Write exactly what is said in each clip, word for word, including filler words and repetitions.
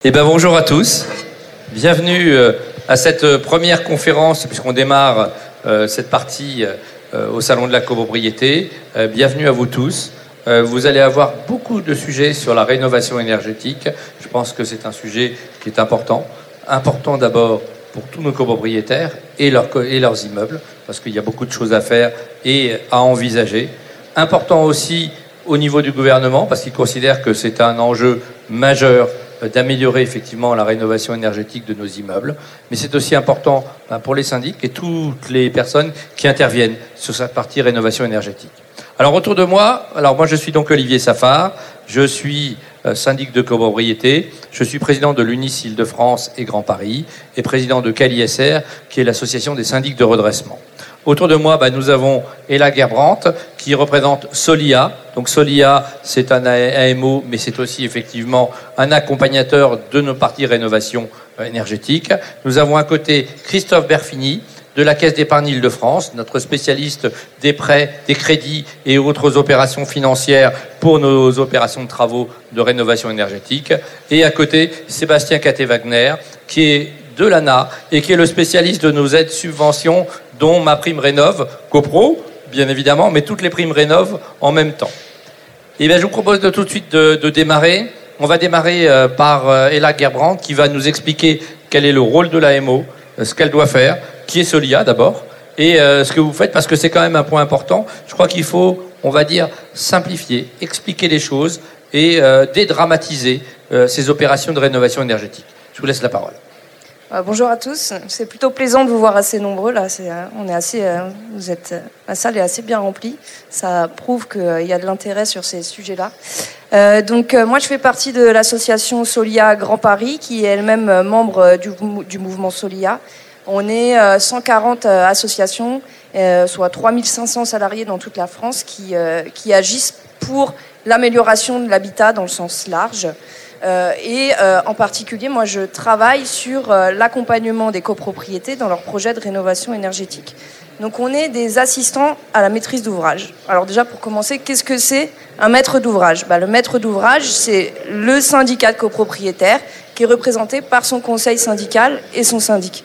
Eh bien, bonjour à tous. Bienvenue à cette première conférence, puisqu'on démarre euh, cette partie euh, au Salon de la copropriété. Euh, bienvenue à vous tous. Euh, vous allez avoir beaucoup de sujets sur la rénovation énergétique. Je pense que c'est un sujet qui est important. Important d'abord pour tous nos copropriétaires et, leur, et leurs immeubles, parce qu'il y a beaucoup de choses à faire et à envisager. Important aussi au niveau du gouvernement, parce qu'il considère que c'est un enjeu majeur d'améliorer effectivement la rénovation énergétique de nos immeubles. Mais c'est aussi important ben, pour les syndics et toutes les personnes qui interviennent sur cette partie rénovation énergétique. Alors autour de moi, alors moi je suis donc Olivier Safar, je suis euh, syndic de copropriété, je suis président de l'UNIS Île-de-France et Grand Paris et président de C A L I S R, qui est l'association des syndics de redressement. Autour de moi, bah, nous avons Ella Gerbrandt, qui représente Solia. Donc Solia, c'est un A M O, mais c'est aussi effectivement un accompagnateur de nos parties rénovation énergétique. Nous avons à côté Christophe Berfini, de la Caisse d'épargne Île-de-France, notre spécialiste des prêts, des crédits et autres opérations financières pour nos opérations de travaux de rénovation énergétique. Et à côté, Sébastien Caté-Wagner, qui est de l'A N A et qui est le spécialiste de nos aides subventions, dont ma prime rénov, copro, bien évidemment, mais toutes les primes rénov en même temps. Et bien, je vous propose de tout de suite de, de démarrer. On va démarrer euh, par euh, Ella Gerbrandt, qui va nous expliquer quel est le rôle de l'A M O, euh, ce qu'elle doit faire, qui est Solia d'abord, et euh, ce que vous faites, parce que c'est quand même un point important. Je crois qu'il faut, on va dire, simplifier, expliquer les choses et euh, dédramatiser euh, ces opérations de rénovation énergétique. Je vous laisse la parole. Bonjour à tous, c'est plutôt plaisant de vous voir assez nombreux là. C'est, on est assez, vous êtes, la salle est assez bien remplie. Ça prouve qu'il y a de l'intérêt sur ces sujets-là. Euh, donc moi je fais partie de l'association Solia Grand Paris, qui est elle-même membre du, du mouvement Solia. On est cent quarante associations, euh, soit trois mille cinq cents salariés dans toute la France, qui, euh, qui agissent pour l'amélioration de l'habitat dans le sens large. Euh, et euh, en particulier, moi, je travaille sur euh, l'accompagnement des copropriétés dans leurs projets de rénovation énergétique. Donc, on est des assistants à la maîtrise d'ouvrage. Alors déjà, pour commencer, qu'est-ce que c'est un maître d'ouvrage ? Bah, le maître d'ouvrage, c'est le syndicat de copropriétaires qui est représenté par son conseil syndical et son syndic.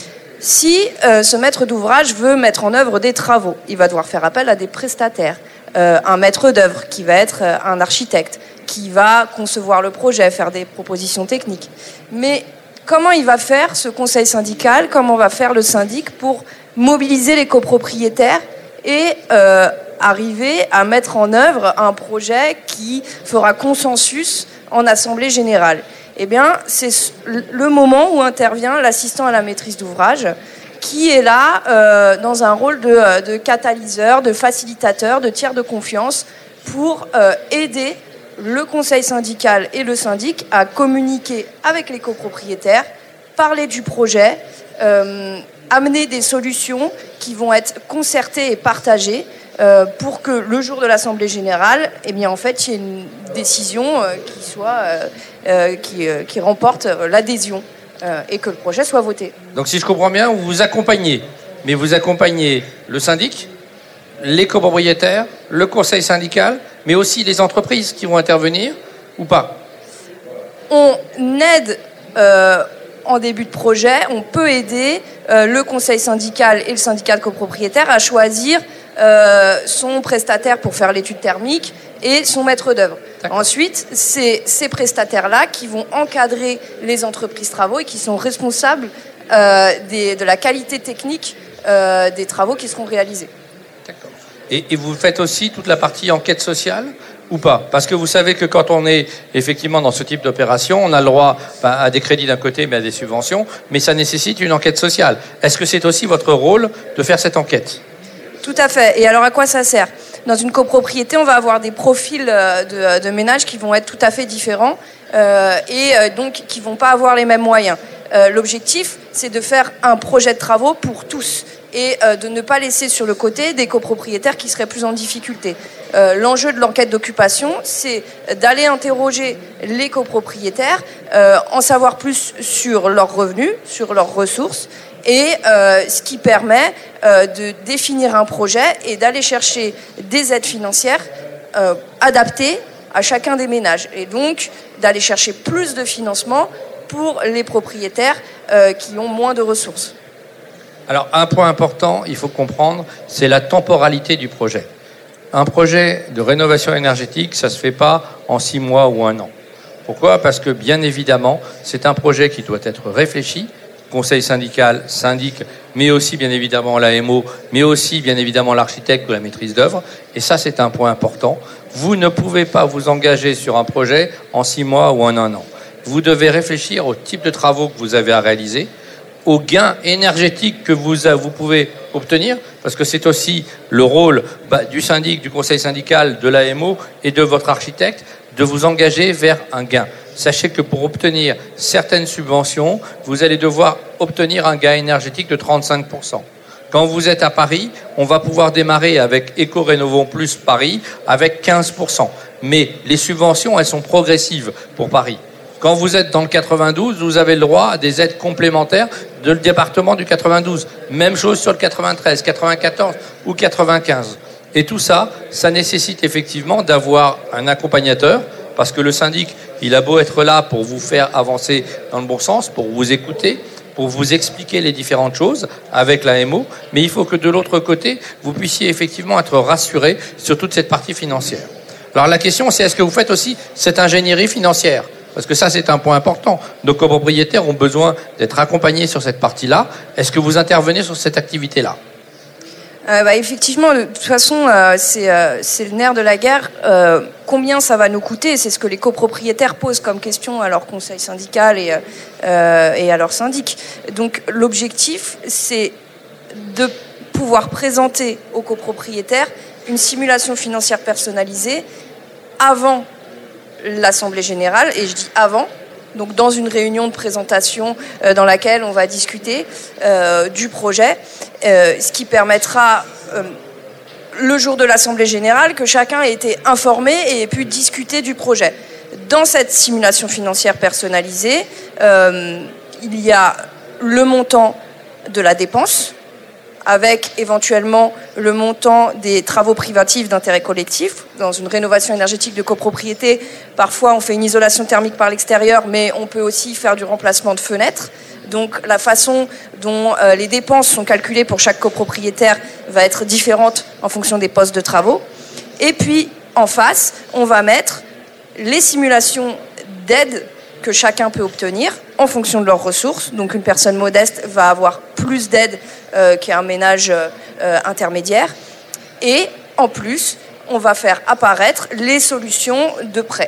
Si euh, ce maître d'ouvrage veut mettre en œuvre des travaux, il va devoir faire appel à des prestataires, euh, un maître d'œuvre qui va être euh, un architecte, qui va concevoir le projet, faire des propositions techniques. Mais comment il va faire ce conseil syndical, comment va faire le syndic pour mobiliser les copropriétaires et euh, arriver à mettre en œuvre un projet qui fera consensus en assemblée générale ? Eh bien, c'est le moment où intervient l'assistant à la maîtrise d'ouvrage, qui est là euh, dans un rôle de, de catalyseur, de facilitateur, de tiers de confiance pour euh, aider le conseil syndical et le syndic à communiquer avec les copropriétaires, parler du projet, euh, amener des solutions qui vont être concertées et partagées euh, pour que le jour de l'Assemblée générale, eh bien, en fait, il y ait une décision euh, qui, soit, euh, euh, qui, euh, qui remporte l'adhésion euh, et que le projet soit voté. Donc si je comprends bien, vous vous accompagnez, mais vous accompagnez le syndic, les copropriétaires, le conseil syndical, mais aussi les entreprises qui vont intervenir ou pas ? On aide euh, en début de projet, on peut aider euh, le conseil syndical et le syndicat de copropriétaires à choisir euh, son prestataire pour faire l'étude thermique et son maître d'œuvre. D'accord. Ensuite, c'est ces prestataires-là qui vont encadrer les entreprises travaux et qui sont responsables euh, des, de la qualité technique euh, des travaux qui seront réalisés. D'accord. Et, et vous faites aussi toute la partie enquête sociale ou pas ? Parce que vous savez que quand on est effectivement dans ce type d'opération, on a le droit bah, à des crédits d'un côté, mais à des subventions, mais ça nécessite une enquête sociale. Est-ce que c'est aussi votre rôle de faire cette enquête ? Tout à fait. Et alors à quoi ça sert ? Dans une copropriété, on va avoir des profils de, de ménages qui vont être tout à fait différents euh, et euh, donc qui vont pas avoir les mêmes moyens. Euh, l'objectif, c'est de faire un projet de travaux pour tous et euh, de ne pas laisser sur le côté des copropriétaires qui seraient plus en difficulté. Euh, l'enjeu de l'enquête d'occupation, c'est d'aller interroger les copropriétaires, euh, en savoir plus sur leurs revenus, sur leurs ressources, et euh, ce qui permet euh, de définir un projet et d'aller chercher des aides financières euh, adaptées à chacun des ménages. Et donc, d'aller chercher plus de financement pour les propriétaires euh, qui ont moins de ressources. Alors, un point important, il faut comprendre, c'est la temporalité du projet. Un projet de rénovation énergétique, ça ne se fait pas en six mois ou un an. Pourquoi ? Parce que, bien évidemment, c'est un projet qui doit être réfléchi, conseil syndical, syndic, mais aussi, bien évidemment, l'A M O, mais aussi, bien évidemment, l'architecte ou la maîtrise d'œuvre. Et ça, c'est un point important. Vous ne pouvez pas vous engager sur un projet en six mois ou en un an. Vous devez réfléchir au type de travaux que vous avez à réaliser, aux gains énergétiques que vous, vous pouvez obtenir, parce que c'est aussi le rôle bah, du syndic, du conseil syndical, de l'A M O et de votre architecte de vous engager vers un gain. Sachez que pour obtenir certaines subventions, vous allez devoir obtenir un gain énergétique de trente-cinq pour cent. Quand vous êtes à Paris, on va pouvoir démarrer avec Éco-Rénovons Plus Paris avec quinze pour cent. Mais les subventions, elles sont progressives pour Paris. Quand vous êtes dans le quatre-vingt-douze, vous avez le droit à des aides complémentaires de le département du quatre-vingt-douze. Même chose sur le quatre-vingt-treize, quatre-vingt-quatorze ou quatre-vingt-quinze. Et tout ça, ça nécessite effectivement d'avoir un accompagnateur, parce que le syndic, il a beau être là pour vous faire avancer dans le bon sens, pour vous écouter, pour vous expliquer les différentes choses avec l'A M O, mais il faut que de l'autre côté, vous puissiez effectivement être rassuré sur toute cette partie financière. Alors la question, c'est est-ce que vous faites aussi cette ingénierie financière ? Parce que ça, c'est un point important. Nos copropriétaires ont besoin d'être accompagnés sur cette partie-là. Est-ce que vous intervenez sur cette activité-là ? Euh, bah, effectivement, de toute façon, euh, c'est, euh, c'est le nerf de la guerre. Euh, combien ça va nous coûter ? C'est ce que les copropriétaires posent comme question à leur conseil syndical et, euh, et à leur syndic. Donc l'objectif, c'est de pouvoir présenter aux copropriétaires une simulation financière personnalisée avant l'Assemblée générale, et je dis avant, donc dans une réunion de présentation euh, dans laquelle on va discuter euh, du projet, euh, ce qui permettra, euh, le jour de l'Assemblée générale, que chacun ait été informé et ait pu discuter du projet. Dans cette simulation financière personnalisée, euh, il y a le montant de la dépense, avec éventuellement le montant des travaux privatifs d'intérêt collectif. Dans une rénovation énergétique de copropriété, parfois on fait une isolation thermique par l'extérieur, mais on peut aussi faire du remplacement de fenêtres. Donc la façon dont euh, les dépenses sont calculées pour chaque copropriétaire va être différente en fonction des postes de travaux. Et puis en face, on va mettre les simulations d'aide que chacun peut obtenir en fonction de leurs ressources. Donc une personne modeste va avoir plus d'aide euh, qu'un ménage euh, intermédiaire. Et en plus, on va faire apparaître les solutions de prêt.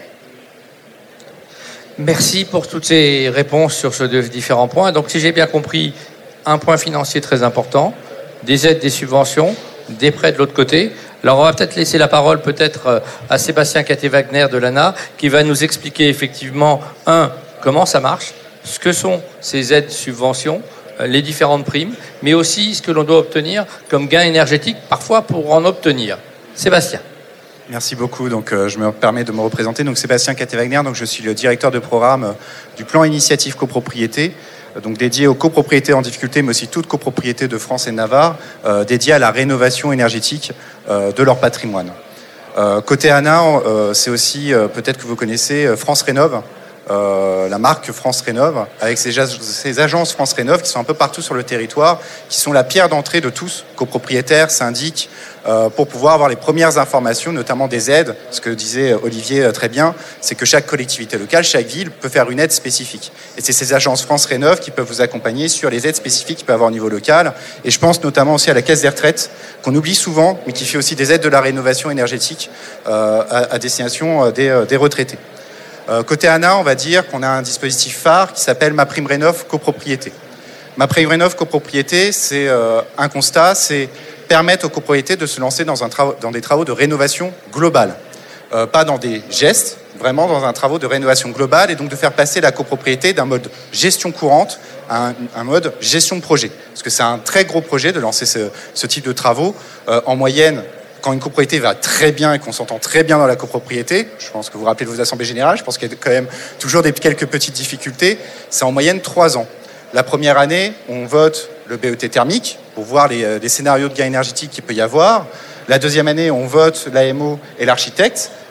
Merci pour toutes ces réponses sur ces différents points. Donc si j'ai bien compris, un point financier très important, des aides, des subventions, des prêts de l'autre côté. Alors on va peut-être laisser la parole peut-être à Sébastien Caté-Wagner de l'A N A qui va nous expliquer effectivement, un, comment ça marche, ce que sont ces aides, subventions, les différentes primes, mais aussi ce que l'on doit obtenir comme gain énergétique, parfois pour en obtenir. Sébastien. Merci beaucoup. Donc, euh, je me permets de me représenter. Donc, Sébastien Caté-Wagner, donc je suis le directeur de programme euh, du plan initiative copropriété, euh, donc dédié aux copropriétés en difficulté, mais aussi toutes copropriétés de France et de Navarre, euh, dédiées à la rénovation énergétique euh, de leur patrimoine. Euh, côté A N A, euh, c'est aussi, euh, peut-être que vous connaissez, euh, France Rénov'. Euh, la marque France Rénov', avec ses, ses agences France Rénov' qui sont un peu partout sur le territoire, qui sont la pierre d'entrée de tous, copropriétaires, syndics, euh, pour pouvoir avoir les premières informations, notamment des aides. Ce que disait Olivier euh, très bien, c'est que chaque collectivité locale, chaque ville peut faire une aide spécifique. Et c'est ces agences France Rénov' qui peuvent vous accompagner sur les aides spécifiques qu'il peut avoir au niveau local. Et je pense notamment aussi à la Caisse des retraites, qu'on oublie souvent, mais qui fait aussi des aides de la rénovation énergétique euh, à, à destination des, euh, des retraités. Euh, côté A N A, on va dire qu'on a un dispositif phare qui s'appelle MaPrimeRénov' copropriété. MaPrimeRénov' copropriété, c'est euh, un constat, c'est permettre aux copropriétés de se lancer dans, un tra- dans des travaux de rénovation globale. Euh, pas dans des gestes, vraiment dans un travaux de rénovation globale, et donc de faire passer la copropriété d'un mode gestion courante à un, un mode gestion de projet. Parce que c'est un très gros projet de lancer ce, ce type de travaux. Euh, en moyenne, quand une copropriété va très bien et qu'on s'entend très bien dans la copropriété, je pense que vous vous rappelez de vos assemblées générales, je pense qu'il y a quand même toujours des, quelques petites difficultés, c'est en moyenne trois ans. La première année, on vote le B E T thermique pour voir les, les scénarios de gain énergétique qu'il peut y avoir. La deuxième année, on vote l'A M O et l'architecte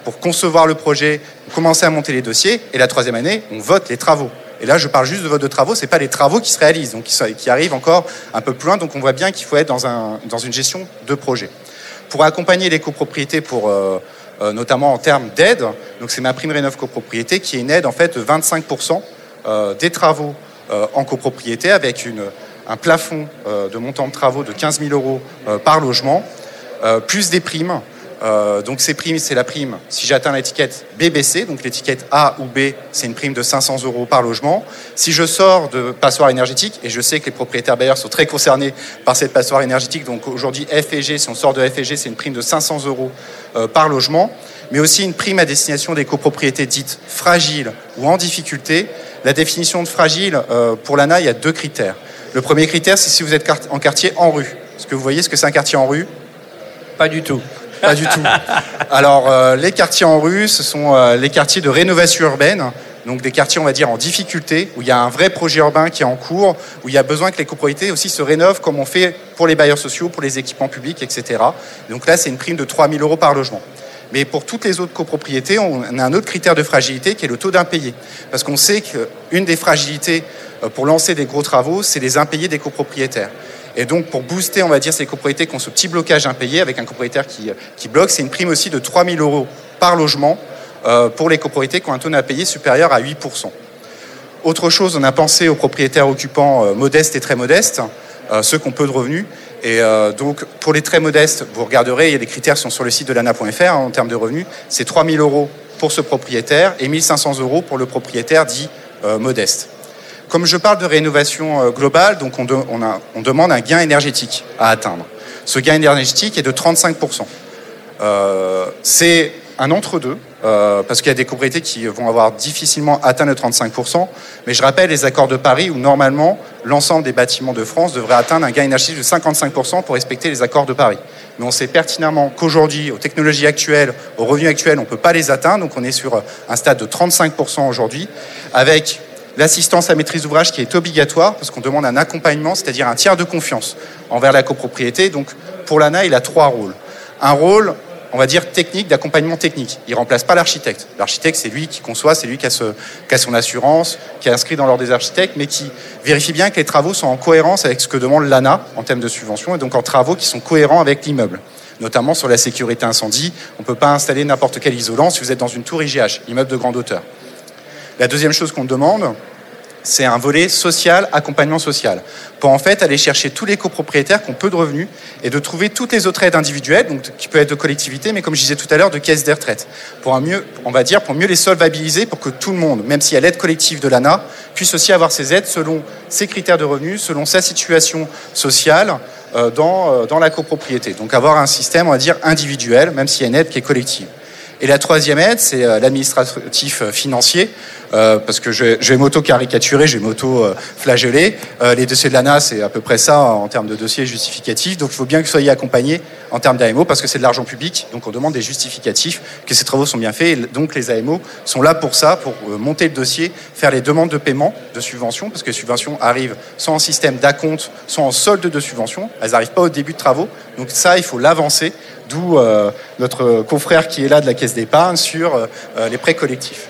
pour concevoir le projet, commencer à monter les dossiers. Et la troisième année, on vote les travaux. Et là, je parle juste de vote de travaux, c'est pas les travaux qui se réalisent, donc qui, qui arrivent encore un peu plus loin. Donc on voit bien qu'il faut être dans, un, dans une gestion de projet. Pour accompagner les copropriétés, pour, euh, euh, notamment en termes d'aide, donc c'est ma prime Rénov copropriété qui est une aide en fait de vingt-cinq pour cent euh, des travaux euh, en copropriété avec une, un plafond euh, de montant de travaux de quinze mille euros euh, par logement, euh, plus des primes. Euh, donc ces primes, c'est la prime si j'atteins l'étiquette B B C, donc l'étiquette A ou B, c'est une prime de cinq cents euros par logement. Si je sors de passoire énergétique, et je sais que les propriétaires bailleurs sont très concernés par cette passoire énergétique, donc aujourd'hui F et G, si on sort de F et G, c'est une prime de cinq cents euros euh, par logement, mais aussi une prime à destination des copropriétés dites fragiles ou en difficulté. La définition de fragile, euh, pour l'A N A, il y a deux critères. Le premier critère, c'est si vous êtes en quartier en rue. Est-ce que vous voyez ce que c'est un quartier en rue ? Pas du tout. Pas du tout. Alors, euh, les quartiers en rue, ce sont euh, les quartiers de rénovation urbaine, donc des quartiers, on va dire, en difficulté, où il y a un vrai projet urbain qui est en cours, où il y a besoin que les copropriétés aussi se rénovent, comme on fait pour les bailleurs sociaux, pour les équipements publics, et cetera. Donc là, c'est une prime de trois mille euros par logement. Mais pour toutes les autres copropriétés, on a un autre critère de fragilité qui est le taux d'impayé. Parce qu'on sait qu'une des fragilités pour lancer des gros travaux, c'est les impayés des copropriétaires. Et donc, pour booster, on va dire, ces copropriétés qui ont ce petit blocage impayé avec un copropriétaire qui, qui bloque, c'est une prime aussi de trois mille euros par logement euh, pour les copropriétés qui ont un taux d'impayé supérieur à huit pour cent. Autre chose, on a pensé aux propriétaires occupants euh, modestes et très modestes, euh, ceux qui ont peu de revenus. Et euh, donc, pour les très modestes, vous regarderez, il y a des critères qui sont sur le site de l'A N A point F R hein, en termes de revenus. C'est trois mille euros pour ce propriétaire et mille cinq cents euros pour le propriétaire dit euh, modeste. Comme je parle de rénovation globale, donc on, de, on, a, on demande un gain énergétique à atteindre. Ce gain énergétique est de trente-cinq pour cent. Euh, c'est un entre-deux, euh, parce qu'il y a des copropriétés qui vont avoir difficilement atteint le trente-cinq pour cent. Mais je rappelle les accords de Paris où normalement l'ensemble des bâtiments de France devrait atteindre un gain énergétique de cinquante-cinq pour cent pour respecter les accords de Paris. Mais on sait pertinemment qu'aujourd'hui, aux technologies actuelles, aux revenus actuels, on ne peut pas les atteindre. Donc on est sur un stade de trente-cinq pour cent aujourd'hui, avec l'assistance à maîtrise d'ouvrage qui est obligatoire parce qu'on demande un accompagnement, c'est-à-dire un tiers de confiance envers la copropriété. Donc pour l'A N A, il a trois rôles. Un rôle, on va dire, technique, d'accompagnement technique. Il ne remplace pas l'architecte. L'architecte, c'est lui qui conçoit, c'est lui qui a, ce, qui a son assurance, qui est inscrit dans l'ordre des architectes, mais qui vérifie bien que les travaux sont en cohérence avec ce que demande l'A N A en termes de subvention, et donc en travaux qui sont cohérents avec l'immeuble. Notamment sur la sécurité incendie. On ne peut pas installer n'importe quel isolant si vous êtes dans une tour I G H, immeuble de grande hauteur. La deuxième chose qu'on demande, c'est un volet social, accompagnement social, pour en fait aller chercher tous les copropriétaires qui ont peu de revenus et de trouver toutes les autres aides individuelles, donc qui peuvent être de collectivité, mais comme je disais tout à l'heure, de caisses de retraite, pour un mieux, on va dire, pour mieux les solvabiliser, pour que tout le monde, même s'il y a l'aide collective de l'A N A, puisse aussi avoir ses aides selon ses critères de revenus, selon sa situation sociale euh, dans, euh, dans la copropriété. Donc avoir un système, on va dire, individuel, même s'il y a une aide qui est collective. Et la troisième aide, c'est euh, l'administratif euh, financier, euh, parce que je, je vais m'auto-caricaturer, je vais m'auto-flageller. Euh, les dossiers de l'A N A, c'est à peu près ça en termes de dossiers justificatifs. Donc il faut bien que vous soyez accompagnés en termes d'A M O, parce que c'est de l'argent public, donc on demande des justificatifs, que ces travaux sont bien faits. Et donc les A M O sont là pour ça, pour euh, monter le dossier, faire les demandes de paiement, de subventions, parce que les subventions arrivent soit en système d'acompte, soit en solde de subventions. Elles n'arrivent pas au début de travaux. Donc ça, il faut l'avancer. D'où euh, notre confrère qui est là de la Caisse d'épargne sur euh, les prêts collectifs.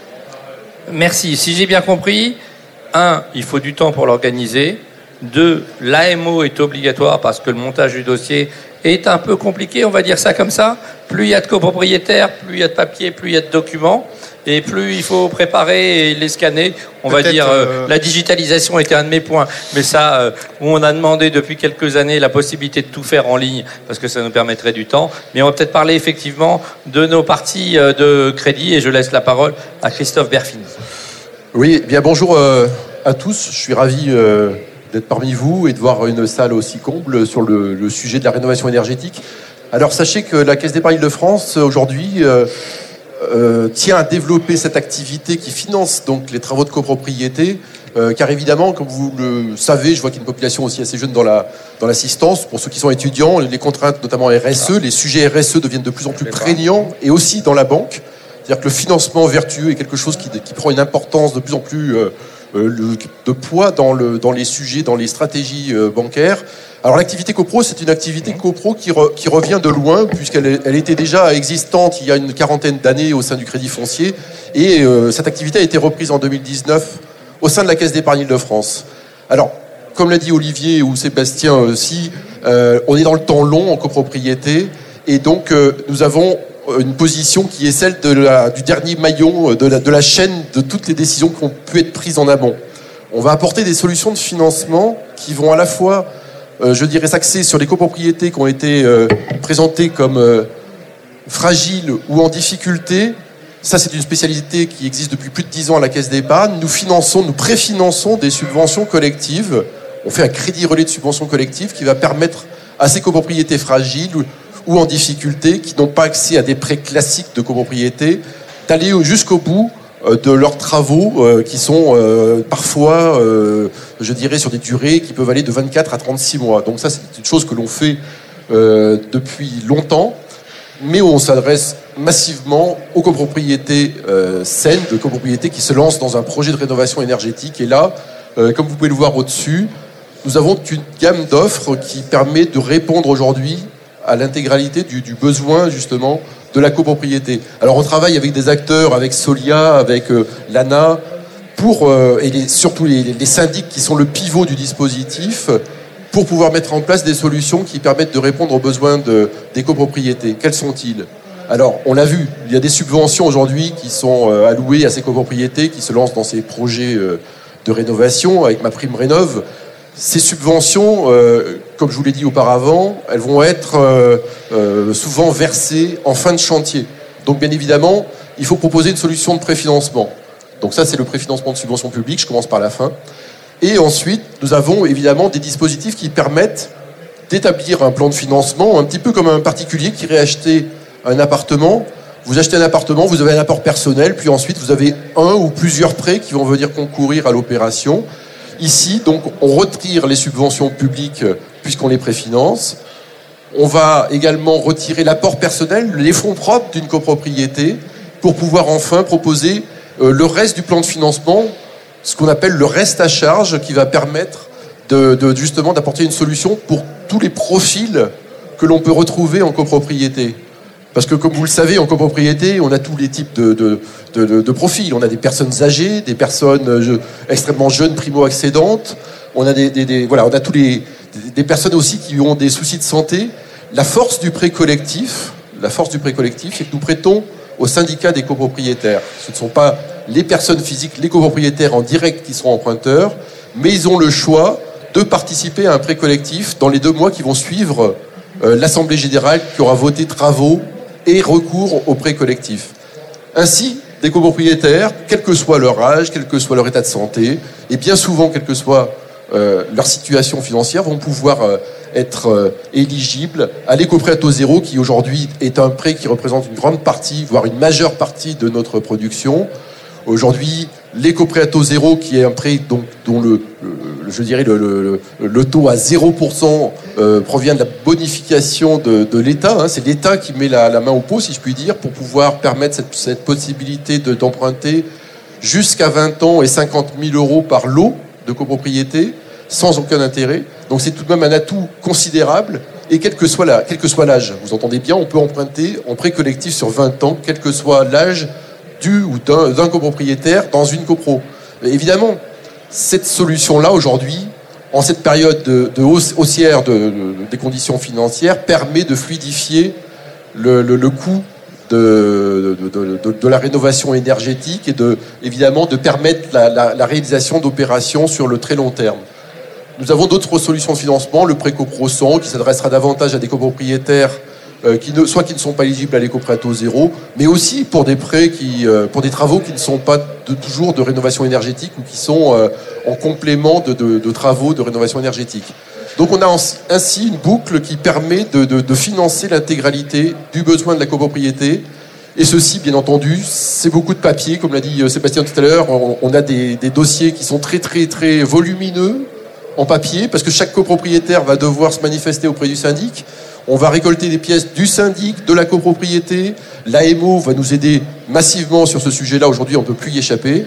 Merci. Si j'ai bien compris, un, il faut du temps pour l'organiser. Deux, l'A M O est obligatoire parce que le montage du dossier est un peu compliqué, on va dire ça comme ça. Plus il y a de copropriétaires, plus il y a de papiers, plus il y a de documents. Et plus il faut préparer et les scanner, on Peut-être va dire, euh, euh... la digitalisation était un de mes points. Mais ça, euh, on a demandé depuis quelques années la possibilité de tout faire en ligne, parce que ça nous permettrait du temps. Mais on va peut-être parler effectivement de nos parties de crédit, et je laisse la parole à Christophe Berfini. Oui, bien bonjour euh, à tous. Je suis ravi euh, d'être parmi vous et de voir une salle aussi comble sur le, le sujet de la rénovation énergétique. Alors sachez que la Caisse d'épargne de France, aujourd'hui... Euh, Euh, tient à développer cette activité qui finance donc les travaux de copropriété, euh, car évidemment, comme vous le savez, je vois qu'il y a une population aussi assez jeune dans la dans l'assistance. Pour ceux qui sont étudiants, les contraintes, notamment R S E, les sujets R S E deviennent de plus en plus prégnants, et aussi dans la banque. C'est-à-dire que le financement vertueux est quelque chose qui, qui prend une importance de plus en plus euh, euh, le, de poids dans, le, dans les sujets, dans les stratégies euh, bancaires. Alors l'activité copro, c'est une activité copro qui, re, qui revient de loin, puisqu'elle elle était déjà existante il y a une quarantaine d'années au sein du Crédit Foncier, et euh, cette activité a été reprise en deux mille dix-neuf au sein de la Caisse d'épargne Île-de-France. Alors, comme l'a dit Olivier ou Sébastien aussi, euh, on est dans le temps long en copropriété, et donc euh, nous avons une position qui est celle de la, du dernier maillon de la, de la chaîne de toutes les décisions qui ont pu être prises en amont. On va apporter des solutions de financement qui vont à la fois Euh, je dirais s'axer sur les copropriétés qui ont été euh, présentées comme euh, fragiles ou en difficulté. Ça, c'est une spécialité qui existe depuis plus de dix ans à la Caisse d'épargne. Nous finançons, nous préfinançons des subventions collectives. On fait un crédit relais de subventions collectives qui va permettre à ces copropriétés fragiles ou en difficulté, qui n'ont pas accès à des prêts classiques de copropriété, d'aller jusqu'au bout de leurs travaux euh, qui sont euh, parfois, euh, je dirais, sur des durées qui peuvent aller de vingt-quatre à trente-six mois. Donc ça, c'est une chose que l'on fait euh, depuis longtemps, mais où on s'adresse massivement aux copropriétés euh, saines, de copropriétés qui se lancent dans un projet de rénovation énergétique. Et là, euh, comme vous pouvez le voir au-dessus, nous avons une gamme d'offres qui permet de répondre aujourd'hui à l'intégralité du, du besoin, justement, de la copropriété. Alors on travaille avec des acteurs, avec Solia, avec euh, l'A N A, pour, euh, et les, surtout les, les syndics qui sont le pivot du dispositif, pour pouvoir mettre en place des solutions qui permettent de répondre aux besoins de, des copropriétés. Quels sont-ils ? Alors, on l'a vu, il y a des subventions aujourd'hui qui sont euh, allouées à ces copropriétés, qui se lancent dans ces projets euh, de rénovation avec ma prime rénov'. Ces subventions, euh, comme je vous l'ai dit auparavant, elles vont être euh, euh, souvent versées en fin de chantier. Donc bien évidemment, il faut proposer une solution de préfinancement. Donc ça, c'est le préfinancement de subventions publiques, je commence par la fin. Et ensuite, nous avons évidemment des dispositifs qui permettent d'établir un plan de financement, un petit peu comme un particulier qui irait acheter un appartement. Vous achetez un appartement, vous avez un apport personnel, puis ensuite vous avez un ou plusieurs prêts qui vont venir concourir à l'opération. Ici, donc, on retire les subventions publiques puisqu'on les préfinance. On va également retirer l'apport personnel, les fonds propres d'une copropriété, pour pouvoir enfin proposer euh, le reste du plan de financement, ce qu'on appelle le reste à charge, qui va permettre de, de, justement d'apporter une solution pour tous les profils que l'on peut retrouver en copropriété. Parce que, comme vous le savez, en copropriété, on a tous les types de, de, de, de, de profils. On a des personnes âgées, des personnes je, extrêmement jeunes, primo-accédantes. On a des, des, des, voilà, on a tous les, des personnes aussi qui ont des soucis de santé. La force du prêt collectif, la force du prêt collectif, c'est que nous prêtons au syndicat des copropriétaires. Ce ne sont pas les personnes physiques, les copropriétaires en direct qui seront emprunteurs, mais ils ont le choix de participer à un prêt collectif dans les deux mois qui vont suivre euh, l'Assemblée générale qui aura voté travaux et recours au prêt collectif. Ainsi, des copropriétaires, quel que soit leur âge, quel que soit leur état de santé, et bien souvent, quelle que soit euh, leur situation financière, vont pouvoir euh, être euh, éligibles à l'éco-prêt à taux zéro, qui aujourd'hui est un prêt qui représente une grande partie, voire une majeure partie de notre production. Aujourd'hui, l'éco-prêt à taux zéro, qui est un prêt donc, dont le, le, je dirais le, le, le taux à zéro pour cent euh, provient de la bonification de, de l'État. Hein. C'est l'État qui met la, la main au pot, si je puis dire, pour pouvoir permettre cette, cette possibilité de, d'emprunter jusqu'à vingt ans et cinquante mille euros par lot de copropriété, sans aucun intérêt. Donc c'est tout de même un atout considérable. Et quel que soit la, quel que soit l'âge, vous entendez bien, on peut emprunter en prêt collectif sur vingt ans, quel que soit l'âge du ou d'un, d'un copropriétaire dans une copro. Mais évidemment, cette solution-là, aujourd'hui, en cette période de, de hausse haussière de, de, des conditions financières, permet de fluidifier le, le, le coût de, de, de, de, de la rénovation énergétique et de, évidemment de permettre la, la, la réalisation d'opérations sur le très long terme. Nous avons d'autres solutions de financement, le prêt copro cent, qui s'adressera davantage à des copropriétaires euh, qui ne, soit qui ne sont pas éligibles à l'éco-prêt à taux zéro, mais aussi pour des prêts qui, euh, pour des travaux qui ne sont pas de, toujours de rénovation énergétique ou qui sont euh, en complément de, de, de travaux de rénovation énergétique. Donc on a ainsi une boucle qui permet de, de, de financer l'intégralité du besoin de la copropriété. Et ceci, bien entendu, c'est beaucoup de papier, comme l'a dit Sébastien tout à l'heure. On, on a des, des dossiers qui sont très très très volumineux en papier, parce que chaque copropriétaire va devoir se manifester auprès du syndic. On va récolter des pièces du syndic, de la copropriété. L'A M O va nous aider massivement sur ce sujet-là. Aujourd'hui, on ne peut plus y échapper.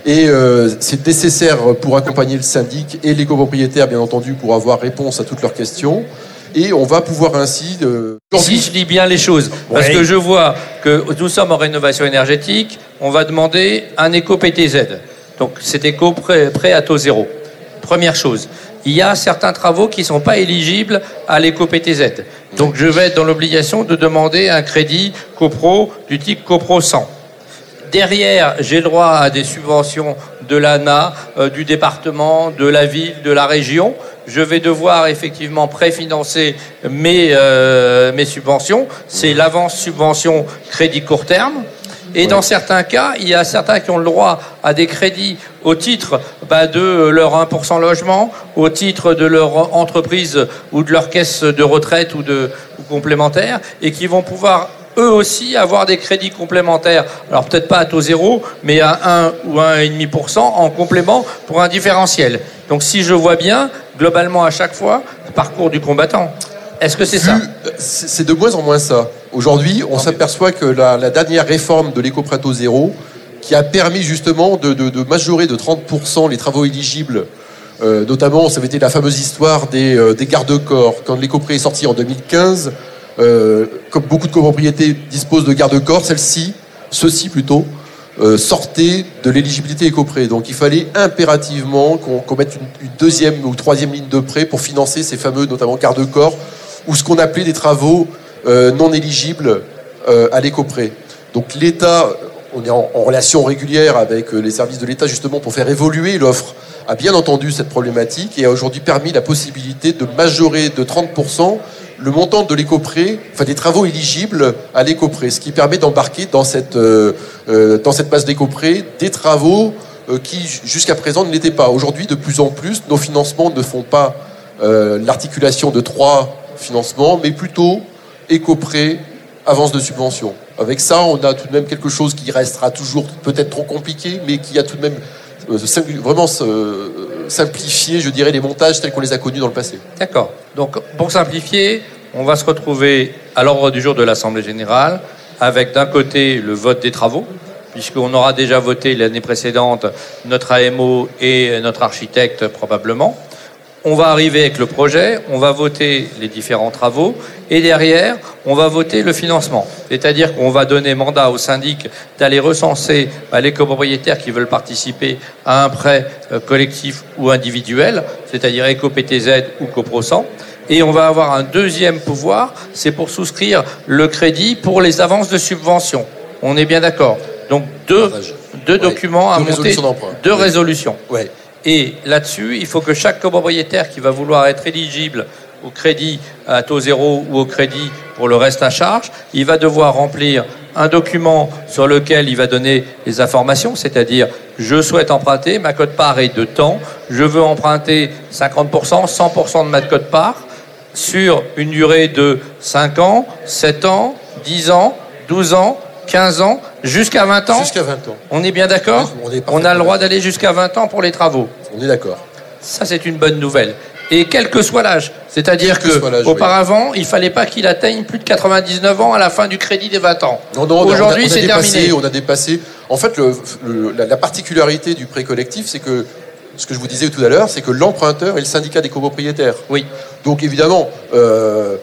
Et euh, c'est nécessaire pour accompagner le syndic et les copropriétaires, bien entendu, pour avoir réponse à toutes leurs questions. Et on va pouvoir ainsi... Euh, si je lis bien les choses, parce ouais. que je vois que nous sommes en rénovation énergétique, on va demander un éco-P T Z. Donc c'est éco prêt, prêt à taux zéro. Première chose. Il y a certains travaux qui ne sont pas éligibles à l'éco-P T Z. Donc je vais être dans l'obligation de demander un crédit copro du type copro cent. Derrière, j'ai le droit à des subventions de l'A N A, euh, du département, de la ville, de la région. Je vais devoir effectivement préfinancer mes, euh, mes subventions. C'est l'avance subvention crédit court terme. Et oui. Dans certains cas, il y a certains qui ont le droit à des crédits au titre bah, de leur un pour cent logement, au titre de leur entreprise ou de leur caisse de retraite ou, de, ou complémentaire, et qui vont pouvoir eux aussi avoir des crédits complémentaires. Alors peut-être pas à taux zéro, mais à un ou un virgule cinq pour cent en complément pour un différentiel. Donc si je vois bien, globalement à chaque fois, le parcours du combattant. Est-ce que c'est ça ? C'est de moins en moins ça. Aujourd'hui, on s'aperçoit que la, la dernière réforme de l'éco-prêt à taux zéro, qui a permis justement de, de, de majorer de trente pour cent les travaux éligibles, euh, notamment, ça avait été la fameuse histoire des, euh, des garde-corps. Quand l'éco-prêt est sorti en deux mille quinze, euh, comme beaucoup de copropriétés disposent de garde-corps, celle-ci, ceux-ci plutôt, euh, sortaient de l'éligibilité éco-prêt. Donc il fallait impérativement qu'on, qu'on mette une, une deuxième ou troisième ligne de prêt pour financer ces fameux, notamment garde-corps, ou ce qu'on appelait des travaux euh, non éligibles euh, à l'éco-prêt. Donc l'État, on est en, en relation régulière avec les services de l'État justement pour faire évoluer l'offre, a bien entendu cette problématique et a aujourd'hui permis la possibilité de majorer de trente pour cent le montant de l'éco-prêt, enfin des travaux éligibles à l'éco-prêt, ce qui permet d'embarquer dans cette, euh, euh, dans cette base d'éco-prêt des travaux euh, qui jusqu'à présent ne l'étaient pas. Aujourd'hui, de plus en plus, nos financements ne font pas euh, l'articulation de trois financement, mais plutôt éco-prêt, avance de subvention. Avec ça, on a tout de même quelque chose qui restera toujours peut-être trop compliqué, mais qui a tout de même euh, vraiment euh, simplifié, je dirais, les montages tels qu'on les a connus dans le passé. D'accord. Donc, pour simplifier, on va se retrouver à l'ordre du jour de l'Assemblée générale avec d'un côté le vote des travaux, puisqu'on aura déjà voté l'année précédente notre A M O et notre architecte probablement. On va arriver avec le projet, on va voter les différents travaux et derrière, on va voter le financement. C'est-à-dire qu'on va donner mandat au syndic d'aller recenser bah, les copropriétaires qui veulent participer à un prêt euh, collectif ou individuel, c'est-à-dire éco-P T Z ou copro cent. Et on va avoir un deuxième pouvoir, c'est pour souscrire le crédit pour les avances de subvention. On est bien d'accord. Donc deux, deux ouais. documents à deux monter, résolutions deux ouais. résolutions. Ouais. Et là-dessus, il faut que chaque copropriétaire qui va vouloir être éligible au crédit à taux zéro ou au crédit pour le reste à charge, il va devoir remplir un document sur lequel il va donner les informations, c'est-à-dire je souhaite emprunter, ma quote-part est de temps, je veux emprunter cinquante pour cent, cent pour cent de ma quote-part sur une durée de cinq ans, sept ans, dix ans, douze ans, quinze ans, jusqu'à vingt ans. Jusqu'à vingt ans. On est bien d'accord ? On, on a le droit d'aller jusqu'à vingt ans pour les travaux. On est d'accord. Ça, c'est une bonne nouvelle. Et quel que soit l'âge. C'est-à-dire qu'auparavant, oui. il ne fallait pas qu'il atteigne plus de quatre-vingt-dix-neuf ans à la fin du crédit des vingt ans. Non, non, aujourd'hui, c'est terminé. On a dépassé. En fait, le, le, la, la particularité du prêt collectif, c'est que, ce que je vous disais tout à l'heure, c'est que l'emprunteur est le syndicat des copropriétaires. Oui. Donc, évidemment... Euh,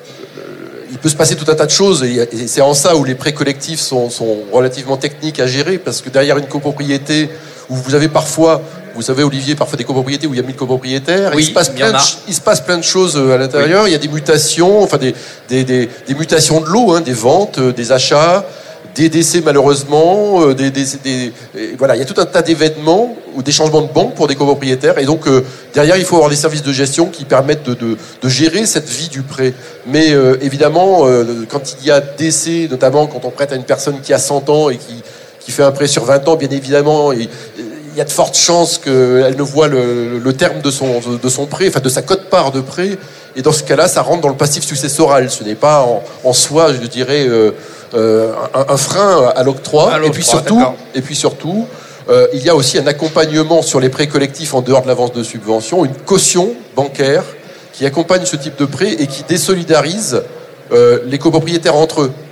il peut se passer tout un tas de choses et c'est en ça où les prêts collectifs sont, sont relativement techniques à gérer parce que derrière une copropriété où vous avez parfois, vous savez Olivier, parfois des copropriétés où il y a mille copropriétaires, oui, il, se passe plein de, il se passe plein de choses à l'intérieur, oui. Il y a des mutations, enfin des, des, des, des mutations de l'eau, hein, des ventes, des achats, des décès malheureusement, euh, des, des, des, des, voilà, il y a tout un tas d'événements ou des changements de banque pour des copropriétaires et donc euh, derrière il faut avoir des services de gestion qui permettent de, de, de gérer cette vie du prêt. Mais euh, évidemment, euh, quand il y a décès, notamment quand on prête à une personne qui a cent ans et qui, qui fait un prêt sur vingt ans, bien évidemment, il, il y a de fortes chances qu'elle ne voit le, le terme de son, de son prêt, enfin de sa quote-part de prêt. Et dans ce cas-là, ça rentre dans le passif successoral. Ce n'est pas en, en soi, je dirais, euh, euh, un, un frein à l'octroi. Et puis surtout, et puis surtout euh, il y a aussi un accompagnement sur les prêts collectifs en dehors de l'avance de subvention, une caution bancaire qui accompagne ce type de prêt et qui désolidarise euh, les copropriétaires entre eux. Oui.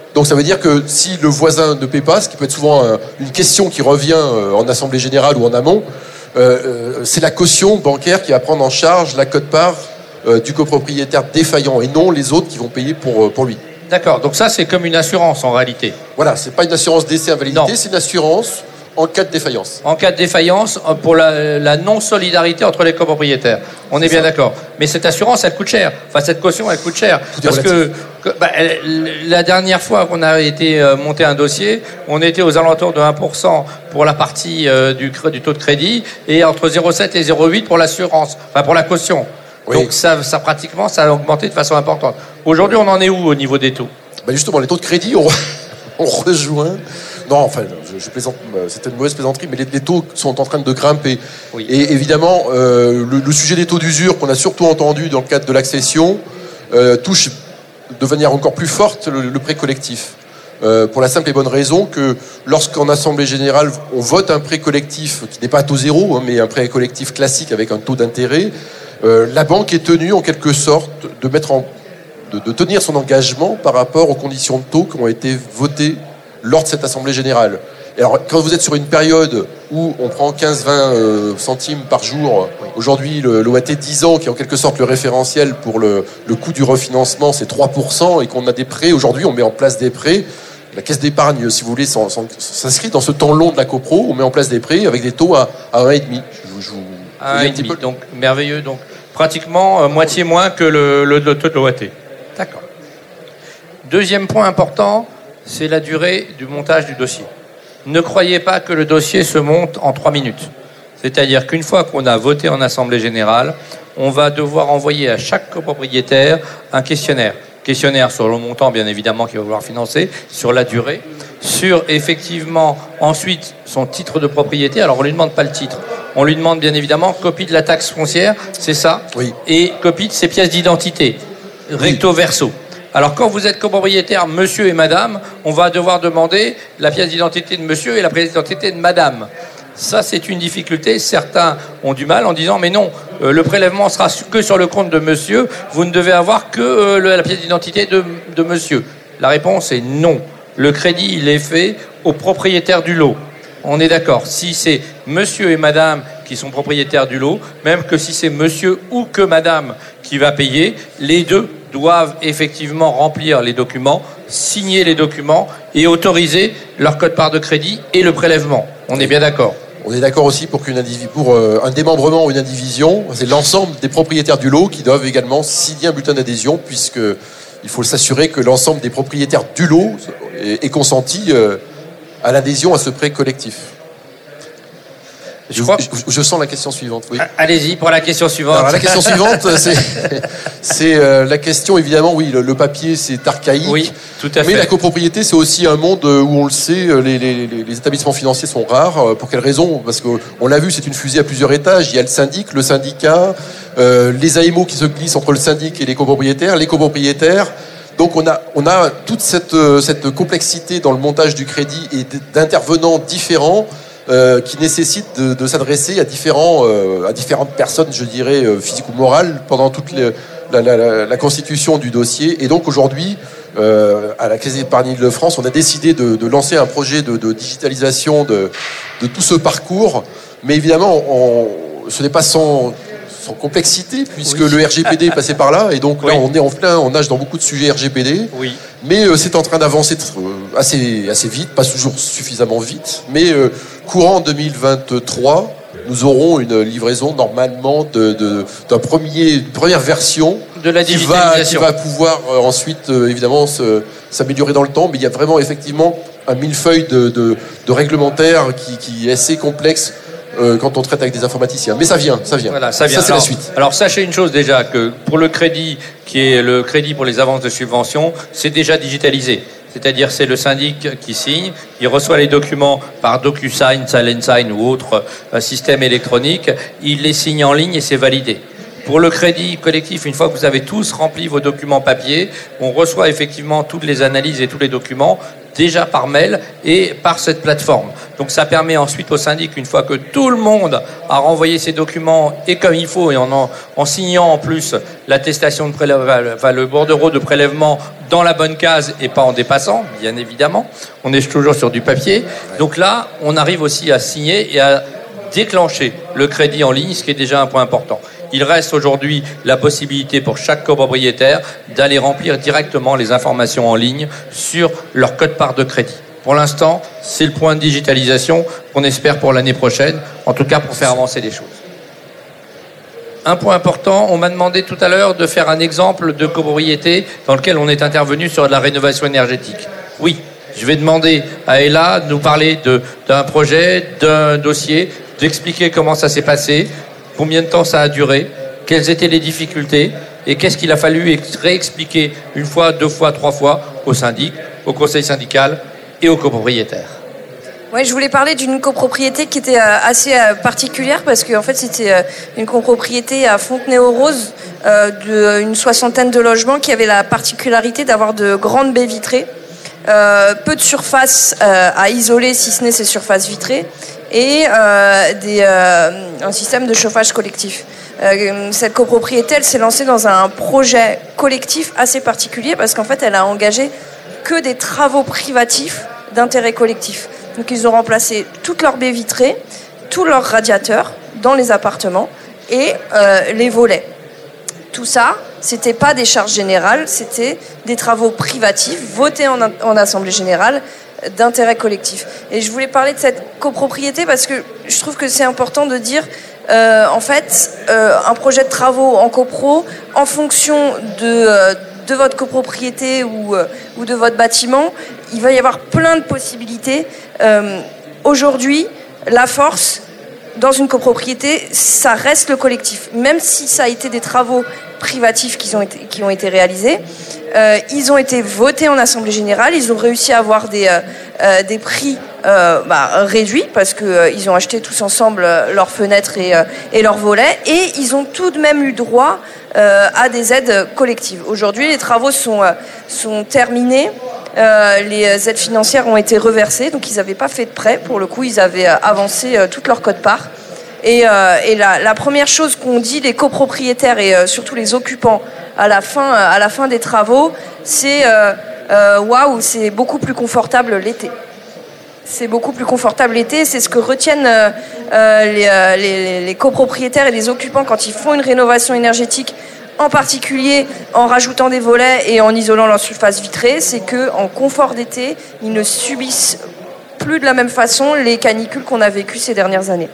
Donc ça veut dire que si le voisin ne paie pas, ce qui peut être souvent un, une question qui revient euh, en assemblée générale ou en amont, euh, euh, c'est la caution bancaire qui va prendre en charge la quote-part euh, du copropriétaire défaillant et non les autres qui vont payer pour, euh, pour lui. D'accord, donc ça c'est comme une assurance en réalité. Voilà, c'est pas une assurance décès invalidité, Non. c'est une assurance en cas de défaillance. En cas de défaillance, pour la, la non-solidarité entre les copropriétaires. On est, est bien d'accord. Mais cette assurance, elle coûte cher. Enfin, cette caution, elle coûte cher. Tout parce que, que bah, la dernière fois qu'on a été euh, monté un dossier, on était aux alentours de un pour cent pour la partie euh, du, du taux de crédit et entre zéro virgule sept et zéro virgule huit pour l'assurance, enfin pour la caution. Oui. Donc ça, ça pratiquement, ça a augmenté de façon importante. Aujourd'hui, on en est où au niveau des taux? Bah justement, les taux de crédit, on, on rejoint... Non, enfin, je, je plaisante, c'était une mauvaise plaisanterie, mais les, les taux sont en train de grimper. Oui. Et évidemment, euh, le, le sujet des taux d'usure qu'on a surtout entendu dans le cadre de l'accession euh, touche de manière encore plus forte le, le prêt collectif. Euh, pour la simple et bonne raison que lorsqu'en Assemblée Générale, on vote un prêt collectif qui n'est pas à taux zéro, hein, mais un prêt collectif classique avec un taux d'intérêt, euh, la banque est tenue en quelque sorte de, mettre en, de, de tenir son engagement par rapport aux conditions de taux qui ont été votées lors de cette Assemblée Générale. Et alors, quand vous êtes sur une période où on prend quinze à vingt euh, centimes par jour, aujourd'hui, l'O A T dix ans, qui est en quelque sorte le référentiel pour le, le coût du refinancement, c'est trois pour cent, et qu'on a des prêts, aujourd'hui, on met en place des prêts. La caisse d'épargne, si vous voulez, s'inscrit dans ce temps long de la copro, on met en place des prêts avec des taux à, à un virgule cinq. Je, je vous, un virgule cinq, donc merveilleux. Donc, pratiquement euh, moitié moins que le, le, le taux de l'O A T. D'accord. Deuxième point important, c'est la durée du montage du dossier. Ne croyez pas que le dossier se monte en trois minutes. C'est-à-dire qu'une fois qu'on a voté en Assemblée Générale, on va devoir envoyer à chaque copropriétaire un questionnaire. Questionnaire sur le montant, bien évidemment, qu'il va vouloir financer, sur la durée, sur effectivement ensuite son titre de propriété. Alors on ne lui demande pas le titre. On lui demande bien évidemment copie de la taxe foncière, c'est ça, oui. Et copie de ses pièces d'identité, recto verso. Alors quand vous êtes copropriétaire, monsieur et madame, on va devoir demander la pièce d'identité de monsieur et la pièce d'identité de madame. Ça, c'est une difficulté. Certains ont du mal en disant mais non, euh, le prélèvement sera que sur le compte de monsieur, vous ne devez avoir que euh, la pièce d'identité de, de monsieur. La réponse est non. Le crédit, il est fait au propriétaire du lot. On est d'accord. Si c'est monsieur et madame qui sont propriétaires du lot, même que si c'est monsieur ou que madame qui va payer, les deux doivent effectivement remplir les documents, signer les documents et autoriser leur quote-part de crédit et le prélèvement. On est bien d'accord. On est d'accord aussi pour, qu'une indivi- pour euh, un démembrement ou une indivision, c'est l'ensemble des propriétaires du lot qui doivent également signer un bulletin d'adhésion, puisqu'il faut s'assurer que l'ensemble des propriétaires du lot est, est consenti euh, à l'adhésion à ce prêt collectif. Je, je, je sens la question suivante. Oui. Allez-y pour la question suivante. Alors, la question suivante, c'est, c'est euh, la question, évidemment, oui, le, le papier, c'est archaïque. Oui, tout à fait. Mais la copropriété, c'est aussi un monde où, on le sait, les, les, les établissements financiers sont rares. Pour quelle raison? Parce qu'on l'a vu, c'est une fusée à plusieurs étages. Il y a le syndic, le syndicat, euh, les A M O qui se glissent entre le syndic et les copropriétaires, les copropriétaires. Donc on a, on a toute cette, cette complexité dans le montage du crédit et d'intervenants différents. Euh, qui nécessite de, de s'adresser à, différents, euh, à différentes personnes, je dirais, euh, physiques ou morales, pendant toute les, la, la, la, la constitution du dossier. Et donc aujourd'hui, euh, à la Caisse d'épargne Île-de-France, on a décidé de, de lancer un projet de, de digitalisation de, de tout ce parcours. Mais évidemment, on, ce n'est pas sans, sans complexité, puisque oui. Le R G P D est passé par là. Et donc là, oui. on est en plein, on nage dans beaucoup de sujets R G P D. Oui. Mais euh, c'est en train d'avancer assez, assez vite, pas toujours suffisamment vite. Mais euh, courant deux mille vingt-trois, nous aurons une livraison normalement de, de, d'un premier, une première version de la qui, va, qui va pouvoir euh, ensuite euh, évidemment se, s'améliorer dans le temps. Mais il y a vraiment effectivement un millefeuille de, de, de réglementaire qui, qui est assez complexe euh, quand on traite avec des informaticiens. Mais ça vient, ça vient. Voilà, ça vient. Ça, c'est alors, la suite. Alors sachez une chose déjà, que pour le crédit, qui est le crédit pour les avances de subvention, c'est déjà digitalisé. C'est-à-dire c'est le syndic qui signe, il reçoit les documents par DocuSign, SilenSign ou autre euh, système électronique, il les signe en ligne et c'est validé. Pour le crédit collectif, une fois que vous avez tous rempli vos documents papier, on reçoit effectivement toutes les analyses et tous les documents déjà par mail et par cette plateforme. Donc ça permet ensuite au syndic, une fois que tout le monde a renvoyé ses documents et comme il faut, et en, en, en signant en plus l'attestation de prélèvement, enfin le bordereau de prélèvement dans la bonne case et pas en dépassant, bien évidemment. On est toujours sur du papier. Donc là, on arrive aussi à signer et à déclencher le crédit en ligne, ce qui est déjà un point important. Il reste aujourd'hui la possibilité pour chaque copropriétaire d'aller remplir directement les informations en ligne sur leur code-part de crédit. Pour l'instant, c'est le point de digitalisation qu'on espère pour l'année prochaine, en tout cas pour faire avancer les choses. Un point important, on m'a demandé tout à l'heure de faire un exemple de copropriété dans lequel on est intervenu sur de la rénovation énergétique. Oui, je vais demander à Ella de nous parler de, d'un projet, d'un dossier, d'expliquer comment ça s'est passé, combien de temps ça a duré, quelles étaient les difficultés et qu'est-ce qu'il a fallu réexpliquer une fois, deux fois, trois fois au syndic, au conseil syndical et aux copropriétaires. Ouais, je voulais parler d'une copropriété qui était euh, assez euh, particulière parce qu'en fait c'était euh, une copropriété à Fontenay-aux-Roses euh, d'une soixantaine de logements qui avait la particularité d'avoir de grandes baies vitrées, euh, peu de surface euh, à isoler si ce n'est ces surfaces vitrées et euh, des, euh, un système de chauffage collectif. Euh, cette copropriété, elle s'est lancée dans un projet collectif assez particulier parce qu'en fait elle a engagé que des travaux privatifs d'intérêt collectif. Donc ils ont remplacé toutes leurs baies vitrées, tous leurs radiateurs dans les appartements et euh, les volets. Tout ça, c'était pas des charges générales, c'était des travaux privatifs votés en, en assemblée générale d'intérêt collectif. Et je voulais parler de cette copropriété parce que je trouve que c'est important de dire euh, en fait euh, un projet de travaux en copro en fonction de euh, de votre copropriété ou, euh, ou de votre bâtiment, il va y avoir plein de possibilités. Euh, aujourd'hui, la force dans une copropriété, ça reste le collectif. Même si ça a été des travaux privatifs qui ont été, qui ont été réalisés, euh, ils ont été votés en assemblée générale, ils ont réussi à avoir des, euh, euh, des prix euh, bah, réduits parce qu'ils euh, ont acheté tous ensemble euh, leurs fenêtres et, euh, et leurs volets et ils ont tout de même eu droit euh, à des aides collectives. Aujourd'hui, les travaux sont, euh, sont terminés. Euh, les aides financières ont été reversées, donc ils n'avaient pas fait de prêt. Pour le coup, ils avaient euh, avancé euh, toutes leurs quotes-parts. Et, euh, et la, la première chose qu'on dit les copropriétaires et euh, surtout les occupants à la fin, à la fin des travaux, c'est euh, euh, waouh, c'est beaucoup plus confortable l'été. C'est beaucoup plus confortable l'été. C'est ce que retiennent euh, euh, les, euh, les, les copropriétaires et les occupants quand ils font une rénovation énergétique, en particulier en rajoutant des volets et en isolant leur surface vitrée, c'est qu'en confort d'été, ils ne subissent plus de la même façon les canicules qu'on a vécues ces dernières années.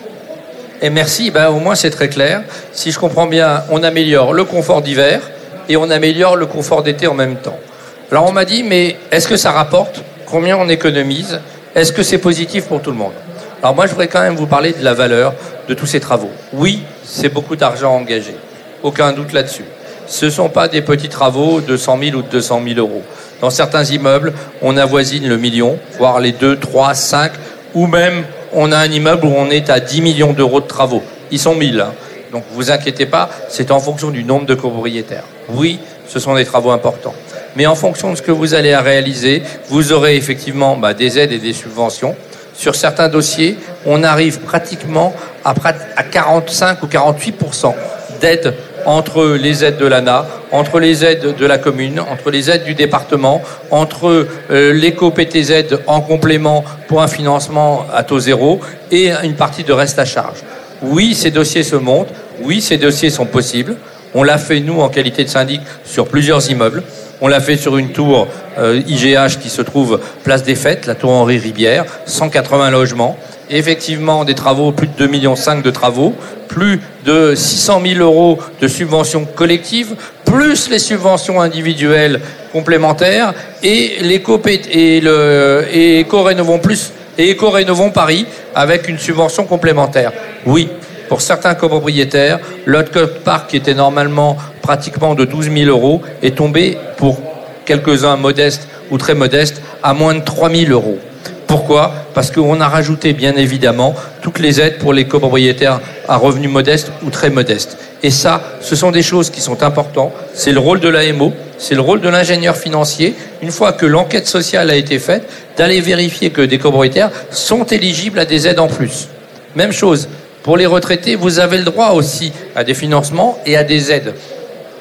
Et merci, ben, au moins c'est très clair. Si je comprends bien, on améliore le confort d'hiver et on améliore le confort d'été en même temps. Alors on m'a dit, mais est-ce que ça rapporte ? Combien on économise ? Est-ce que c'est positif pour tout le monde ? Alors moi je voudrais quand même vous parler de la valeur de tous ces travaux. Oui, c'est beaucoup d'argent engagé. Aucun doute là-dessus. Ce ne sont pas des petits travaux de cent mille ou de deux cent mille euros. Dans certains immeubles, on avoisine le million, voire les deux, trois, cinq, ou même on a un immeuble où on est à dix millions d'euros de travaux. Ils sont mille, hein. Donc vous inquiétez pas, c'est en fonction du nombre de copropriétaires. Oui, ce sont des travaux importants. Mais en fonction de ce que vous allez à réaliser, vous aurez effectivement bah, des aides et des subventions. Sur certains dossiers, on arrive pratiquement à, à quarante-cinq ou quarante-huit pour cent d'aides entre les aides de l'A N A, entre les aides de la commune, entre les aides du département, entre euh, l'éco-P T Z en complément pour un financement à taux zéro et une partie de reste à charge. Oui, ces dossiers se montent. Oui, ces dossiers sont possibles. On l'a fait, nous, en qualité de syndic, sur plusieurs immeubles. On l'a fait sur une tour euh, I G H qui se trouve place des Fêtes, la tour Henri Ribière, cent quatre-vingts logements. Et effectivement, des travaux, plus de deux virgule cinq millions de travaux, plus de six cent mille euros de subventions collectives, plus les subventions individuelles complémentaires et l'éco et le et Éco-Rénovons Plus et Éco-Rénovons Paris avec une subvention complémentaire. Oui, pour certains copropriétaires, l'autre quote-part qui était normalement pratiquement de douze mille euros est tombé pour quelques-uns modestes ou très modestes à moins de trois mille euros. Pourquoi ? Parce qu'on a rajouté bien évidemment toutes les aides pour les copropriétaires à revenus modestes ou très modestes. Et ça, ce sont des choses qui sont importantes. C'est le rôle de l'A M O, c'est le rôle de l'ingénieur financier, une fois que l'enquête sociale a été faite, d'aller vérifier que des copropriétaires sont éligibles à des aides en plus. Même chose, pour les retraités, vous avez le droit aussi à des financements et à des aides.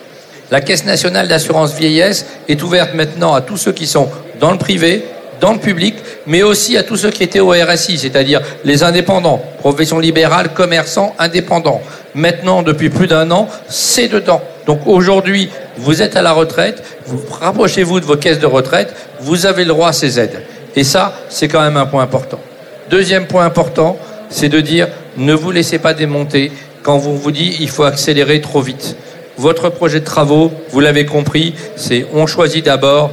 La Caisse nationale d'assurance vieillesse est ouverte maintenant à tous ceux qui sont dans le privé, dans le public, mais aussi à tous ceux qui étaient au R S I, c'est-à-dire les indépendants, profession libérale, commerçants, indépendants. Maintenant, depuis plus d'un an, c'est dedans. Donc aujourd'hui, vous êtes à la retraite, vous rapprochez-vous de vos caisses de retraite, vous avez le droit à ces aides. Et ça, c'est quand même un point important. Deuxième point important, c'est de dire, ne vous laissez pas démonter quand on vous dit il faut accélérer trop vite. Votre projet de travaux, vous l'avez compris, c'est on choisit d'abord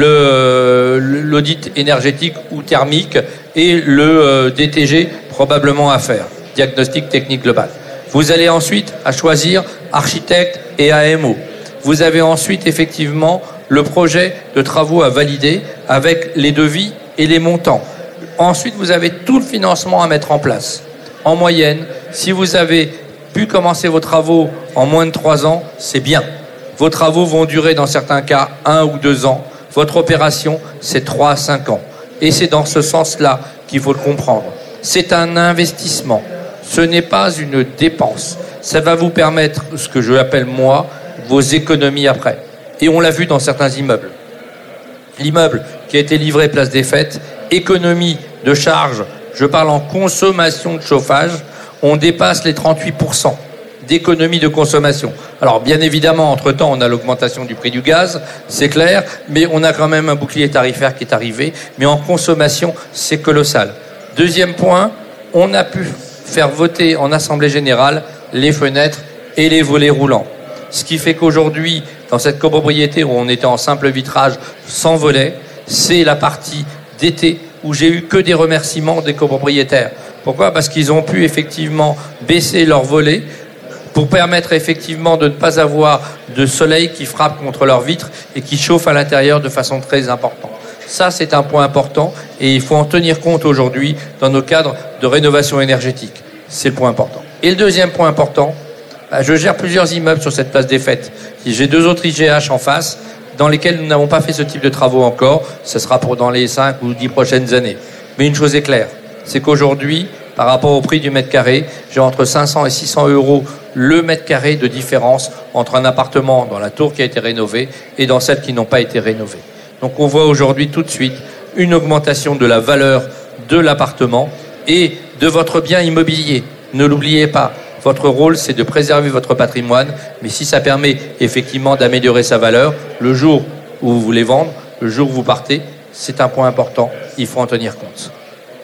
le, l'audit énergétique ou thermique et le euh, D T G probablement à faire, diagnostic technique global. Vous allez ensuite à choisir architecte et A M O. Vous avez ensuite effectivement le projet de travaux à valider avec les devis et les montants. Ensuite, vous avez tout le financement à mettre en place. En moyenne, si vous avez pu commencer vos travaux en moins de trois ans, c'est bien. Vos travaux vont durer dans certains cas un ou deux ans. Votre opération, c'est trois à cinq ans. Et c'est dans ce sens-là qu'il faut le comprendre. C'est un investissement. Ce n'est pas une dépense. Ça va vous permettre, ce que je appelle moi, vos économies après. Et on l'a vu dans certains immeubles. L'immeuble qui a été livré place des Fêtes, économie de charges, je parle en consommation de chauffage, on dépasse les trente-huit pour cent d'économie de consommation. Alors bien évidemment, entre-temps, on a l'augmentation du prix du gaz, c'est clair, mais on a quand même un bouclier tarifaire qui est arrivé, mais en consommation, c'est colossal. Deuxième point, on a pu faire voter en Assemblée Générale les fenêtres et les volets roulants. Ce qui fait qu'aujourd'hui, dans cette copropriété où on était en simple vitrage sans volet, c'est la partie d'été où j'ai eu que des remerciements des copropriétaires. Pourquoi ? Parce qu'ils ont pu effectivement baisser leurs volets pour permettre effectivement de ne pas avoir de soleil qui frappe contre leurs vitres et qui chauffe à l'intérieur de façon très importante. Ça, c'est un point important et il faut en tenir compte aujourd'hui dans nos cadres de rénovation énergétique. C'est le point important. Et le deuxième point important, je gère plusieurs immeubles sur cette place des Fêtes. J'ai deux autres I G H en face dans lesquels nous n'avons pas fait ce type de travaux encore. Ce sera pour dans les cinq ou dix prochaines années. Mais une chose est claire, c'est qu'aujourd'hui, par rapport au prix du mètre carré, j'ai entre cinq cents et six cents euros le mètre carré de différence entre un appartement dans la tour qui a été rénové et dans celles qui n'ont pas été rénovées. Donc on voit aujourd'hui tout de suite une augmentation de la valeur de l'appartement et de votre bien immobilier. Ne l'oubliez pas, votre rôle c'est de préserver votre patrimoine, mais si ça permet effectivement d'améliorer sa valeur, le jour où vous voulez vendre, le jour où vous partez, c'est un point important, il faut en tenir compte.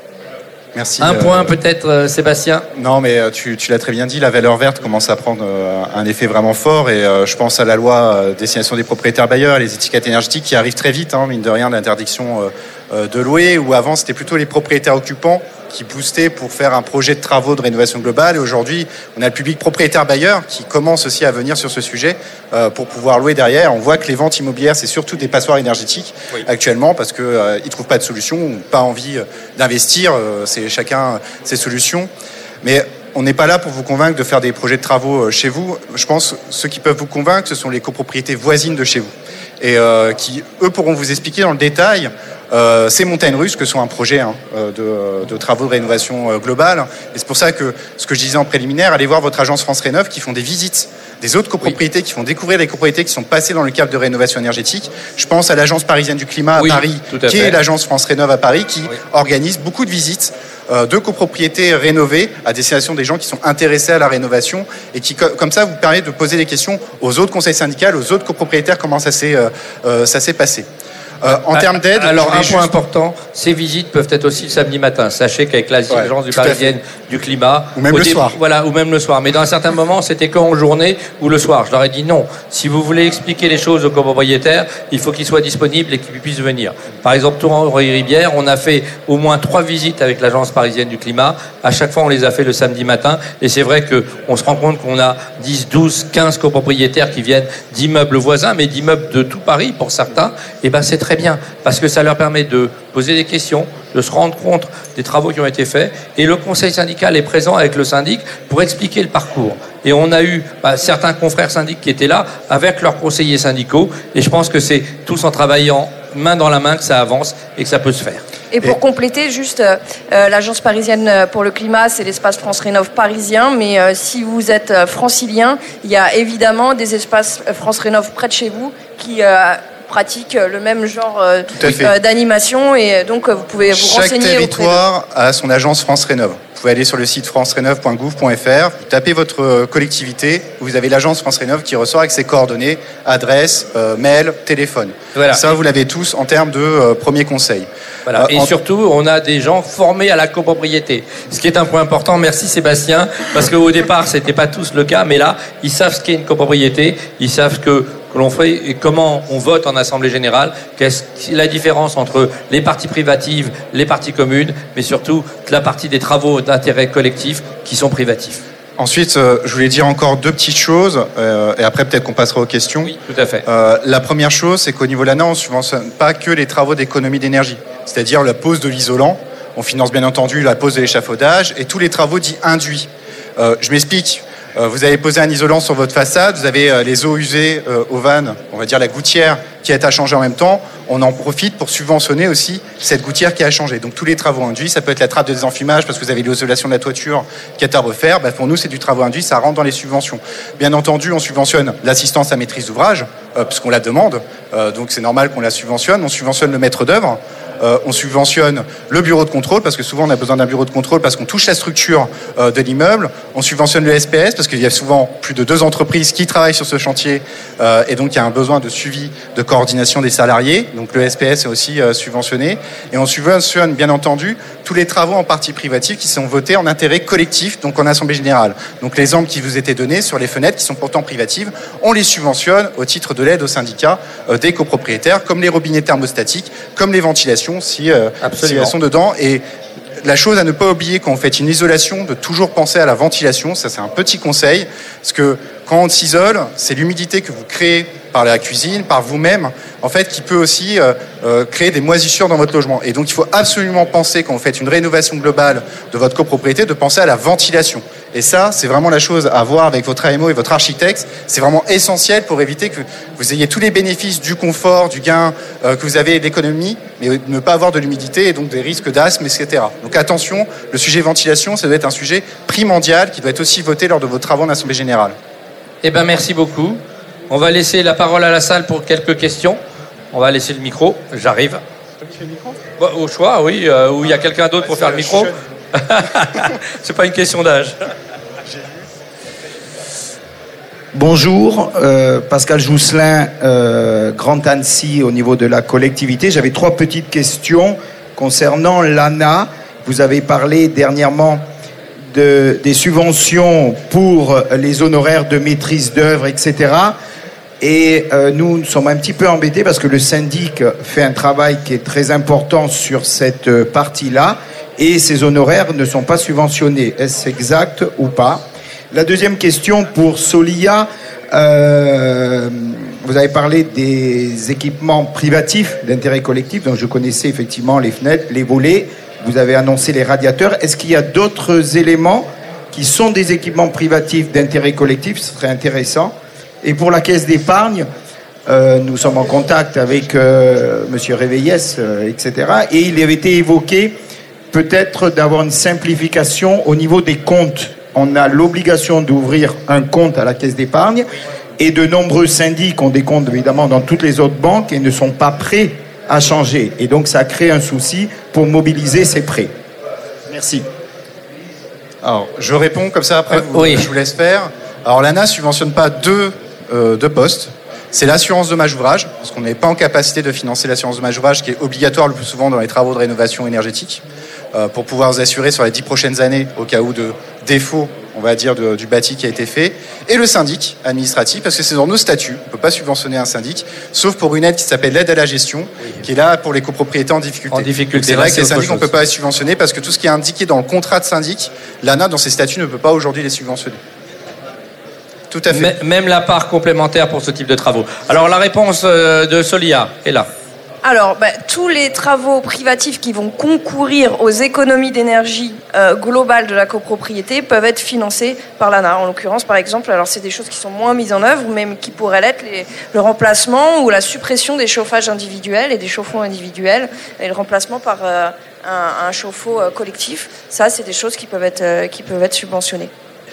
Merci. Un euh, point peut-être, euh, Sébastien. Non, mais euh, tu, tu l'as très bien dit, la valeur verte commence à prendre euh, un effet vraiment fort et euh, je pense à la loi euh, destination des propriétaires bailleurs, les étiquettes énergétiques qui arrivent très vite, hein, mine de rien, l'interdiction euh, euh, de louer, où avant c'était plutôt les propriétaires occupants qui boostaient pour faire un projet de travaux de rénovation globale. Et aujourd'hui, on a le public propriétaire bailleur qui commence aussi à venir sur ce sujet euh, pour pouvoir louer derrière. On voit que les ventes immobilières, c'est surtout des passoires énergétiques oui. actuellement parce qu'ils euh, ne trouvent pas de solution ou pas envie d'investir. Euh, c'est chacun ses solutions. Mais on n'est pas là pour vous convaincre de faire des projets de travaux chez vous. Je pense que ceux qui peuvent vous convaincre, ce sont les copropriétés voisines de chez vous. Et euh, qui, eux, pourront vous expliquer dans le détail euh, ces montagnes russes que sont un projet hein, de, de travaux de rénovation euh, globale. Et c'est pour ça que ce que je disais en préliminaire, allez voir votre agence France Rénov qui font des visites des autres copropriétés, oui. qui font découvrir les copropriétés qui sont passées dans le cadre de rénovation énergétique. Je pense à l'agence parisienne du climat à oui, Paris, à qui fait. est l'agence France Rénov à Paris, qui oui. organise beaucoup de visites euh, de copropriétés rénovées à destination des gens qui sont intéressés à la rénovation et qui, comme ça, vous permet de poser des questions aux autres conseils syndicaux, aux autres copropriétaires, comment ça s'est, euh, euh, ça s'est passé. Euh, en ah, termes d'aide, alors un juste... point important, ces visites peuvent être aussi le samedi matin. Sachez qu'avec l'agence ouais, du parisienne du climat, ou même le début, soir, voilà, ou même le soir. Mais dans un certain moment, c'était qu'en journée ou le soir. Je leur ai dit non. Si vous voulez expliquer les choses aux copropriétaires, il faut qu'ils soient disponibles et qu'ils puissent venir. Par exemple, Tour-en-Rivière, on a fait au moins trois visites avec l'agence parisienne du climat. À chaque fois, on les a fait le samedi matin. Et c'est vrai que on se rend compte qu'on a dix, douze, quinze copropriétaires qui viennent d'immeubles voisins, mais d'immeubles de tout Paris pour certains. Et ben c'est très bien parce que ça leur permet de poser des questions, de se rendre compte des travaux qui ont été faits. Et le conseil syndical est présent avec le syndic pour expliquer le parcours. Et on a eu bah, certains confrères syndics qui étaient là avec leurs conseillers syndicaux. Et je pense que c'est tous en travaillant main dans la main que ça avance et que ça peut se faire. Et pour Et- compléter, juste, euh, euh, l'Agence parisienne pour le climat, c'est l'espace France Rénov parisien, mais euh, si vous êtes euh, francilien, il y a évidemment des espaces euh, France Rénov près de chez vous qui euh, pratiquent le même genre euh, Tout à fait. euh, d'animation, et donc euh, vous pouvez vous Chaque renseigner auprès de... territoire a son agence France Rénov. Vous pouvez aller sur le site france rénov point gouv point f r, vous tapez votre euh, collectivité, vous avez l'agence France Rénov qui ressort avec ses coordonnées, adresse, euh, mail, téléphone. Voilà. Ça, vous l'avez tous en termes de euh, premiers conseils. Voilà. Euh, Et en- surtout, on a des gens formés à la copropriété. Ce qui est un point important. Merci Sébastien, parce qu'au départ, c'était pas tous le cas, mais là, ils savent ce qu'est une copropriété, ils savent que que l'on fait et comment on vote en assemblée générale, qu'est-ce que la différence entre les parties privatives, les parties communes, mais surtout la partie des travaux d'intérêt collectif qui sont privatifs. Ensuite, euh, je voulais dire encore deux petites choses, euh, et après peut-être qu'on passera aux questions. Oui, tout à fait. Euh, la première chose, c'est qu'au niveau de l'A N A, on ne subventionne pas que les travaux d'économie d'énergie, c'est-à-dire la pose de l'isolant. On finance bien entendu la pose de l'échafaudage et tous les travaux dits induits. Euh, je m'explique. Euh, vous avez posé un isolant sur votre façade, vous avez euh, les eaux usées euh, aux vannes, on va dire la gouttière qui est à changer en même temps. On en profite pour subventionner aussi cette gouttière qui a changé. Donc tous les travaux induits, ça peut être la trappe de désenfumage parce que vous avez l'isolation de la toiture qui est à refaire. Bah, pour nous, c'est du travaux induit, ça rentre dans les subventions. Bien entendu, on subventionne l'assistance à maîtrise d'ouvrage euh, parce qu'on la demande, euh, donc c'est normal qu'on la subventionne. On subventionne le maître d'œuvre. Euh, on subventionne le bureau de contrôle parce que souvent on a besoin d'un bureau de contrôle parce qu'on touche la structure euh, de l'immeuble. On subventionne le S P S parce qu'il y a souvent plus de deux entreprises qui travaillent sur ce chantier euh, et donc il y a un besoin de suivi, de coordination des salariés. Donc le S P S est aussi euh, subventionné. Et on subventionne bien entendu tous les travaux en partie privative qui sont votés en intérêt collectif, donc en assemblée générale. Donc l'exemple qui vous était donné sur les fenêtres qui sont pourtant privatives, on les subventionne au titre de l'aide aux syndicats euh, des copropriétaires, comme les robinets thermostatiques, comme les ventilations si, euh, si elles sont dedans. Et la chose à ne pas oublier quand on fait une isolation, de toujours penser à la ventilation. Ça, c'est un petit conseil, parce que quand on s'isole, c'est l'humidité que vous créez par la cuisine, par vous-même, en fait, qui peut aussi euh, euh, créer des moisissures dans votre logement. Et donc, il faut absolument penser, quand vous faites une rénovation globale de votre copropriété, de penser à la ventilation. Et ça, c'est vraiment la chose à voir avec votre A M O et votre architecte. C'est vraiment essentiel pour éviter que vous ayez tous les bénéfices du confort, du gain euh, que vous avez d'économie, mais ne pas avoir de l'humidité et donc des risques d'asthme, et cetera. Donc attention, le sujet ventilation, ça doit être un sujet primordial qui doit être aussi voté lors de vos travaux en assemblée générale. Eh bien, merci beaucoup. On va laisser la parole à la salle pour quelques questions. On va laisser le micro. J'arrive. Bah, au choix, oui. Euh, ou il y a quelqu'un d'autre pour faire le micro. C'est pas une question d'âge. Bonjour, euh, Pascal Jousselin, euh, Grand Annecy au niveau de la collectivité. J'avais trois petites questions concernant l'A N A. Vous avez parlé dernièrement de, des subventions pour les honoraires de maîtrise d'œuvre, et cetera. Et euh, nous, nous sommes un petit peu embêtés parce que le syndic fait un travail qui est très important sur cette partie-là et ces honoraires ne sont pas subventionnés. Est-ce exact ou pas ? La deuxième question pour Solia, euh, vous avez parlé des équipements privatifs d'intérêt collectif, donc je connaissais effectivement les fenêtres, les volets, vous avez annoncé les radiateurs. Est-ce qu'il y a d'autres éléments qui sont des équipements privatifs d'intérêt collectif ? Ce serait intéressant. Et pour la caisse d'épargne, euh, nous sommes en contact avec euh, M. Réveillès, euh, et cetera. Et il avait été évoqué peut-être d'avoir une simplification au niveau des comptes. On a l'obligation d'ouvrir un compte à la caisse d'épargne et de nombreux syndics ont des comptes évidemment dans toutes les autres banques et ne sont pas prêts à changer. Et donc ça crée un souci pour mobiliser ces prêts. Merci. Alors, je réponds comme ça, après, Euh, vous, oui. je vous laisse faire. Alors, l'A N A ne subventionne pas deux, euh, deux postes. C'est l'assurance dommage ouvrage, parce qu'on n'est pas en capacité de financer l'assurance dommage ouvrage, qui est obligatoire le plus souvent dans les travaux de rénovation énergétique, euh, pour pouvoir vous assurer sur les dix prochaines années, au cas où de défaut, on va dire, de, du bâti qui a été fait. Et le syndic administratif, parce que c'est dans nos statuts. On ne peut pas subventionner un syndic, sauf pour une aide qui s'appelle l'aide à la gestion, qui est là pour les copropriétés en difficulté. En difficulté, Donc, c'est là, vrai que c'est les autre syndics, on ne chose. peut pas les subventionner, parce que tout ce qui est indiqué dans le contrat de syndic, l'A N A, dans ses statuts, ne peut pas aujourd'hui les subventionner. Tout à fait. M- Même la part complémentaire pour ce type de travaux. Alors la réponse euh, de Solia est là. Alors, bah, tous les travaux privatifs qui vont concourir aux économies d'énergie euh, globales de la copropriété peuvent être financés par l'A N A. En l'occurrence, par exemple, alors c'est des choses qui sont moins mises en œuvre, mais qui pourraient l'être, les, le remplacement ou la suppression des chauffages individuels et des chauffe-eau individuels, et le remplacement par euh, un, un chauffe-eau euh, collectif. Ça, c'est des choses qui peuvent être, euh, qui peuvent être subventionnées.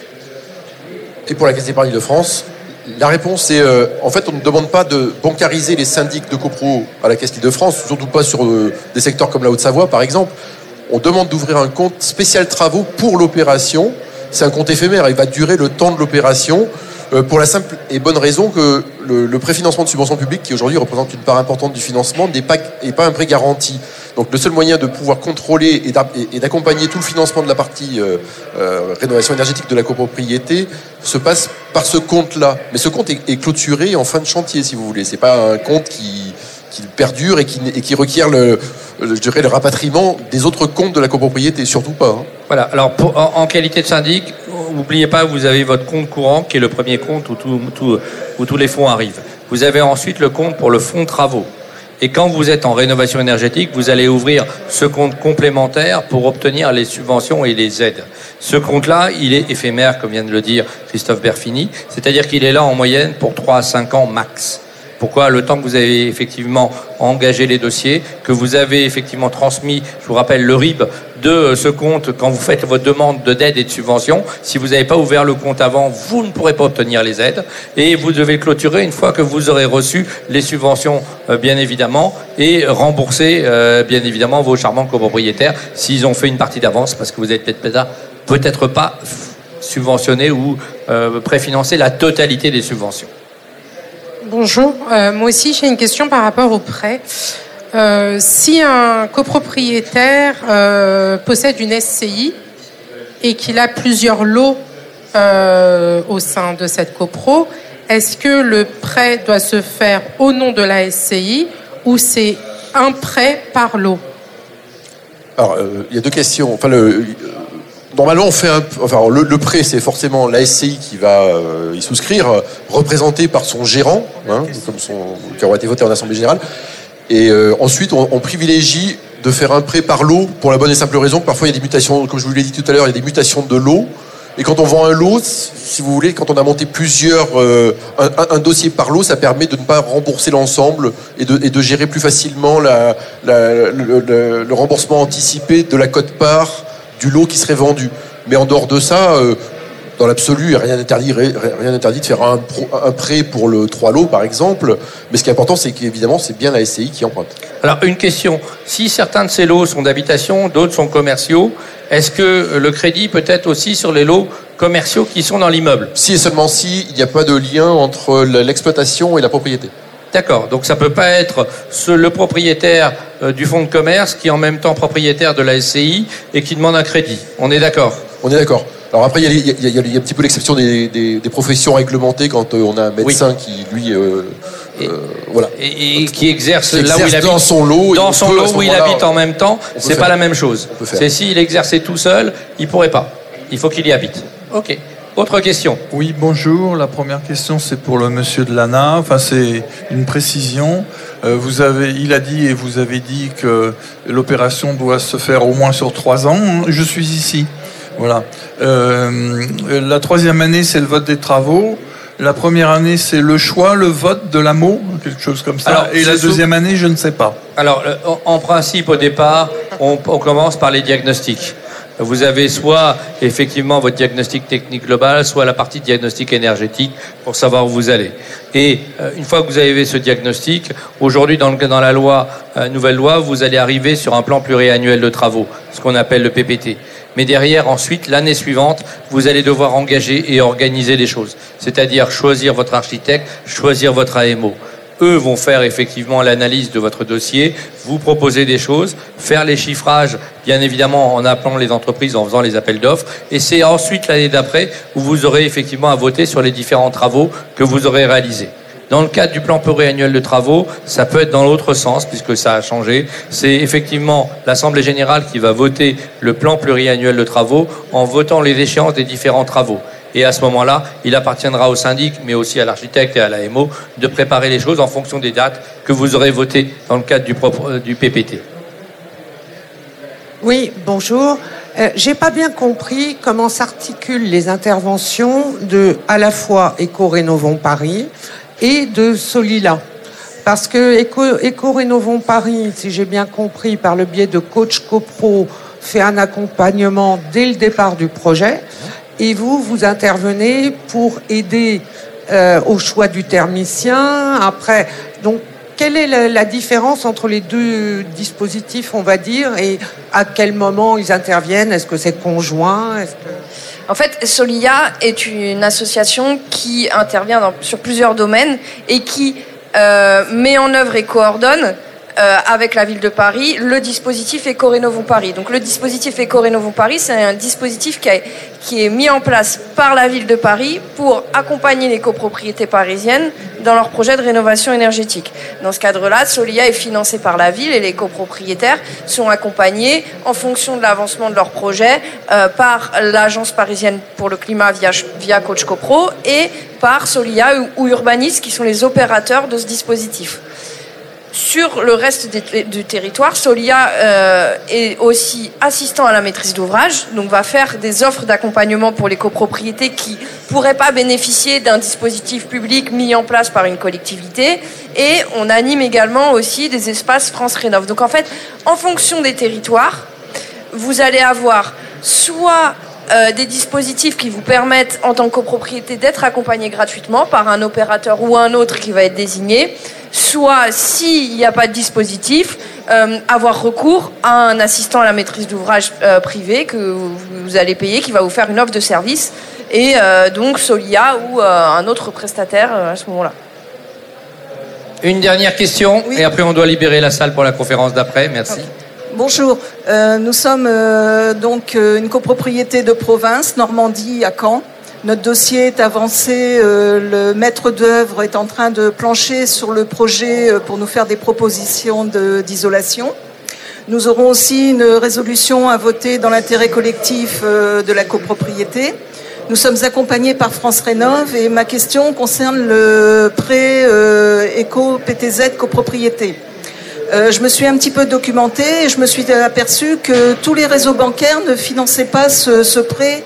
Et pour la Caisse d'épargne de France, la réponse est, euh, en fait, on ne demande pas de bancariser les syndics de copro à la Caisse d'Île-de-France, surtout pas sur euh, des secteurs comme la Haute-Savoie, par exemple. On demande d'ouvrir un compte spécial travaux pour l'opération. C'est un compte éphémère, il va durer le temps de l'opération, euh, pour la simple et bonne raison que le, le préfinancement de subventions publiques, qui aujourd'hui représente une part importante du financement, n'est pas, n'est pas un prêt garanti. Donc le seul moyen de pouvoir contrôler et d'accompagner tout le financement de la partie euh, euh, rénovation énergétique de la copropriété se passe par ce compte-là. Mais ce compte est, est clôturé en fin de chantier, si vous voulez. C'est pas un compte qui, qui perdure et qui, et qui requiert le, je dirais, le rapatriement des autres comptes de la copropriété, surtout pas. Hein. Voilà. Alors pour, en, en qualité de syndic, n'oubliez pas, vous avez votre compte courant qui est le premier compte où, tout, tout, où tous les fonds arrivent. Vous avez ensuite le compte pour le fonds travaux. Et quand vous êtes en rénovation énergétique, vous allez ouvrir ce compte complémentaire pour obtenir les subventions et les aides. Ce compte-là, il est éphémère, comme vient de le dire Christophe Berfini, c'est-à-dire qu'il est là en moyenne pour trois à cinq ans max. Pourquoi ? Le temps que vous avez effectivement engagé les dossiers, que vous avez effectivement transmis, je vous rappelle, le R I B de ce compte quand vous faites votre demande de d'aide et de subvention. Si vous n'avez pas ouvert le compte avant, vous ne pourrez pas obtenir les aides. Et vous devez clôturer une fois que vous aurez reçu les subventions, euh, bien évidemment, et rembourser, euh, bien évidemment, vos charmants copropriétaires s'ils ont fait une partie d'avance, parce que vous n'avez peut-être, peut-être pas subventionné ou euh, préfinancé la totalité des subventions. Bonjour, euh, moi aussi j'ai une question par rapport au prêt. Euh, si un copropriétaire euh, possède une S C I et qu'il a plusieurs lots euh, au sein de cette copro, est-ce que le prêt doit se faire au nom de la S C I ou c'est un prêt par lot ? Alors, euh, il y a deux questions. Enfin, le, normalement, on fait un, enfin, le, le prêt, c'est forcément la S C I qui va euh, y souscrire, représenté par son gérant, hein, comme son, qui aura été voté en Assemblée Générale. Et euh, ensuite, on, on privilégie de faire un prêt par lot pour la bonne et simple raison que parfois il y a des mutations, comme je vous l'ai dit tout à l'heure, il y a des mutations de lot. Et quand on vend un lot, si vous voulez, quand on a monté plusieurs, euh, un, un dossier par lot, ça permet de ne pas rembourser l'ensemble et de, et de gérer plus facilement la, la, le, le, le remboursement anticipé de la quote-part du lot qui serait vendu. Mais en dehors de ça, euh, dans l'absolu, rien n'interdit, rien n'interdit de faire un, un prêt pour le trois lots, par exemple. Mais ce qui est important, c'est qu'évidemment, c'est bien la S C I qui emprunte. Alors, une question. Si certains de ces lots sont d'habitation, d'autres sont commerciaux, est-ce que le crédit peut être aussi sur les lots commerciaux qui sont dans l'immeuble ? Si et seulement si il n'y a pas de lien entre l'exploitation et la propriété. D'accord. Donc, ça peut pas être ce, le propriétaire euh, du fonds de commerce qui est en même temps propriétaire de la S C I et qui demande un crédit. On est d'accord ? On est d'accord. Alors après, il y, y, y, y a un petit peu l'exception des, des, des professions réglementées quand euh, on a un médecin oui. qui, lui, euh, et, euh, voilà, et, et qui exerce, qui là où il habite, dans son lot, dans son lot où il habite en même temps. C'est pas la même chose. C'est s'il exerçait tout seul, il pourrait pas. Il faut qu'il y habite. Ok. Autre question. Oui, bonjour. La première question, c'est pour le monsieur de l'A N A. Enfin, c'est une précision. Euh, vous avez, il a dit et vous avez dit que l'opération doit se faire au moins sur trois ans. Je suis ici. Voilà. Euh, la troisième année, c'est le vote des travaux. La première année, c'est le choix, le vote de l'A M O, quelque chose comme ça. Alors, et la deuxième sou... année, je ne sais pas. Alors, en principe, au départ, on, on commence par les diagnostics. Vous avez soit effectivement votre diagnostic technique global, soit la partie diagnostic énergétique pour savoir où vous allez. Et euh, une fois que vous avez ce diagnostic, aujourd'hui dans, le, dans la loi, euh, nouvelle loi, vous allez arriver sur un plan pluriannuel de travaux, ce qu'on appelle le P P T. Mais derrière, ensuite, l'année suivante, vous allez devoir engager et organiser les choses. C'est-à-dire choisir votre architecte, choisir votre A M O. Eux vont faire effectivement l'analyse de votre dossier, vous proposer des choses, faire les chiffrages, bien évidemment en appelant les entreprises, en faisant les appels d'offres. Et c'est ensuite l'année d'après où vous aurez effectivement à voter sur les différents travaux que vous aurez réalisés. Dans le cadre du plan pluriannuel de travaux, ça peut être dans l'autre sens, puisque ça a changé. C'est effectivement l'Assemblée générale qui va voter le plan pluriannuel de travaux en votant les échéances des différents travaux. Et à ce moment-là, il appartiendra au syndic, mais aussi à l'architecte et à l'A M O, de préparer les choses en fonction des dates que vous aurez votées dans le cadre du, propre, du P P T. Oui, bonjour. Euh, j'ai pas bien compris comment s'articulent les interventions de à la fois Éco-Rénovons Paris et de Solila. Parce que Éco, Éco-Rénovons Paris, si j'ai bien compris, par le biais de Coach CoPro, fait un accompagnement dès le départ du projet. Et vous, vous intervenez pour aider euh, au choix du thermicien. Après, donc, quelle est la, la différence entre les deux dispositifs, on va dire, et à quel moment ils interviennent? Est-ce que c'est conjoint? Est-ce que... En fait, Solia est une association qui intervient dans, sur plusieurs domaines et qui euh, met en œuvre et coordonne euh, avec la ville de Paris le dispositif Éco-Rénovons Paris. Donc le dispositif Éco-Rénovons Paris, c'est un dispositif qui, a, qui est mis en place par la ville de Paris pour accompagner les copropriétés parisiennes dans leurs projets de rénovation énergétique. Dans ce cadre-là, Solia est financé par la ville et les copropriétaires sont accompagnés en fonction de l'avancement de leurs projets euh, par l'Agence parisienne pour le climat via, via Coach CoPro et par Solia ou, ou Urbanis qui sont les opérateurs de ce dispositif. Sur le reste des, du territoire, Solia euh, est aussi assistant à la maîtrise d'ouvrage, donc va faire des offres d'accompagnement pour les copropriétés qui pourraient pas bénéficier d'un dispositif public mis en place par une collectivité. Et on anime également aussi des espaces France Rénov'. Donc en fait, en fonction des territoires, vous allez avoir soit euh, des dispositifs qui vous permettent, en tant que copropriété, d'être accompagné gratuitement par un opérateur ou un autre qui va être désigné, soit, s'il n'y a pas de dispositif, euh, avoir recours à un assistant à la maîtrise d'ouvrage euh, privé que vous, vous allez payer, qui va vous faire une offre de service, et euh, donc Solia ou euh, un autre prestataire euh, à ce moment-là. Une dernière question, Oui. et après on doit libérer la salle pour la conférence d'après. Merci. Bonjour, euh, nous sommes euh, donc euh, une copropriété de province, Normandie à Caen. Notre dossier est avancé, euh, le maître d'œuvre est en train de plancher sur le projet euh, pour nous faire des propositions de, d'isolation. Nous aurons aussi une résolution à voter dans l'intérêt collectif euh, de la copropriété. Nous sommes accompagnés par France Rénov' et ma question concerne le prêt euh, éco-P T Z copropriété. Euh, je me suis un petit peu documentée et je me suis aperçue que tous les réseaux bancaires ne finançaient pas ce, ce prêt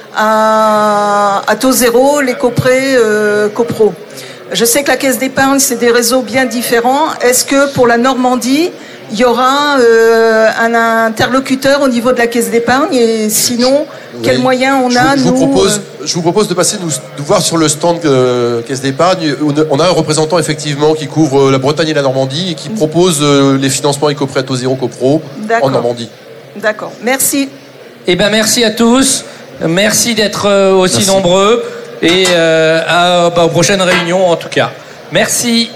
à, à taux zéro, les coprêts euh, copro. Je sais que la Caisse d'épargne, c'est des réseaux bien différents. Est-ce que pour la Normandie, il y aura euh, un interlocuteur au niveau de la Caisse d'épargne? Et sinon, oui. Quels moyens on je a, vous, nous je vous, propose, je vous propose de passer nous, nous voir sur le stand euh, Caisse d'épargne. On a un représentant effectivement qui couvre la Bretagne et la Normandie et qui propose euh, les financements éco-prêts à taux zéro copro en Normandie. D'accord, merci. Eh bien, merci à tous. Merci d'être aussi Merci. nombreux et euh, à, bah, aux prochaines réunions en tout cas. Merci.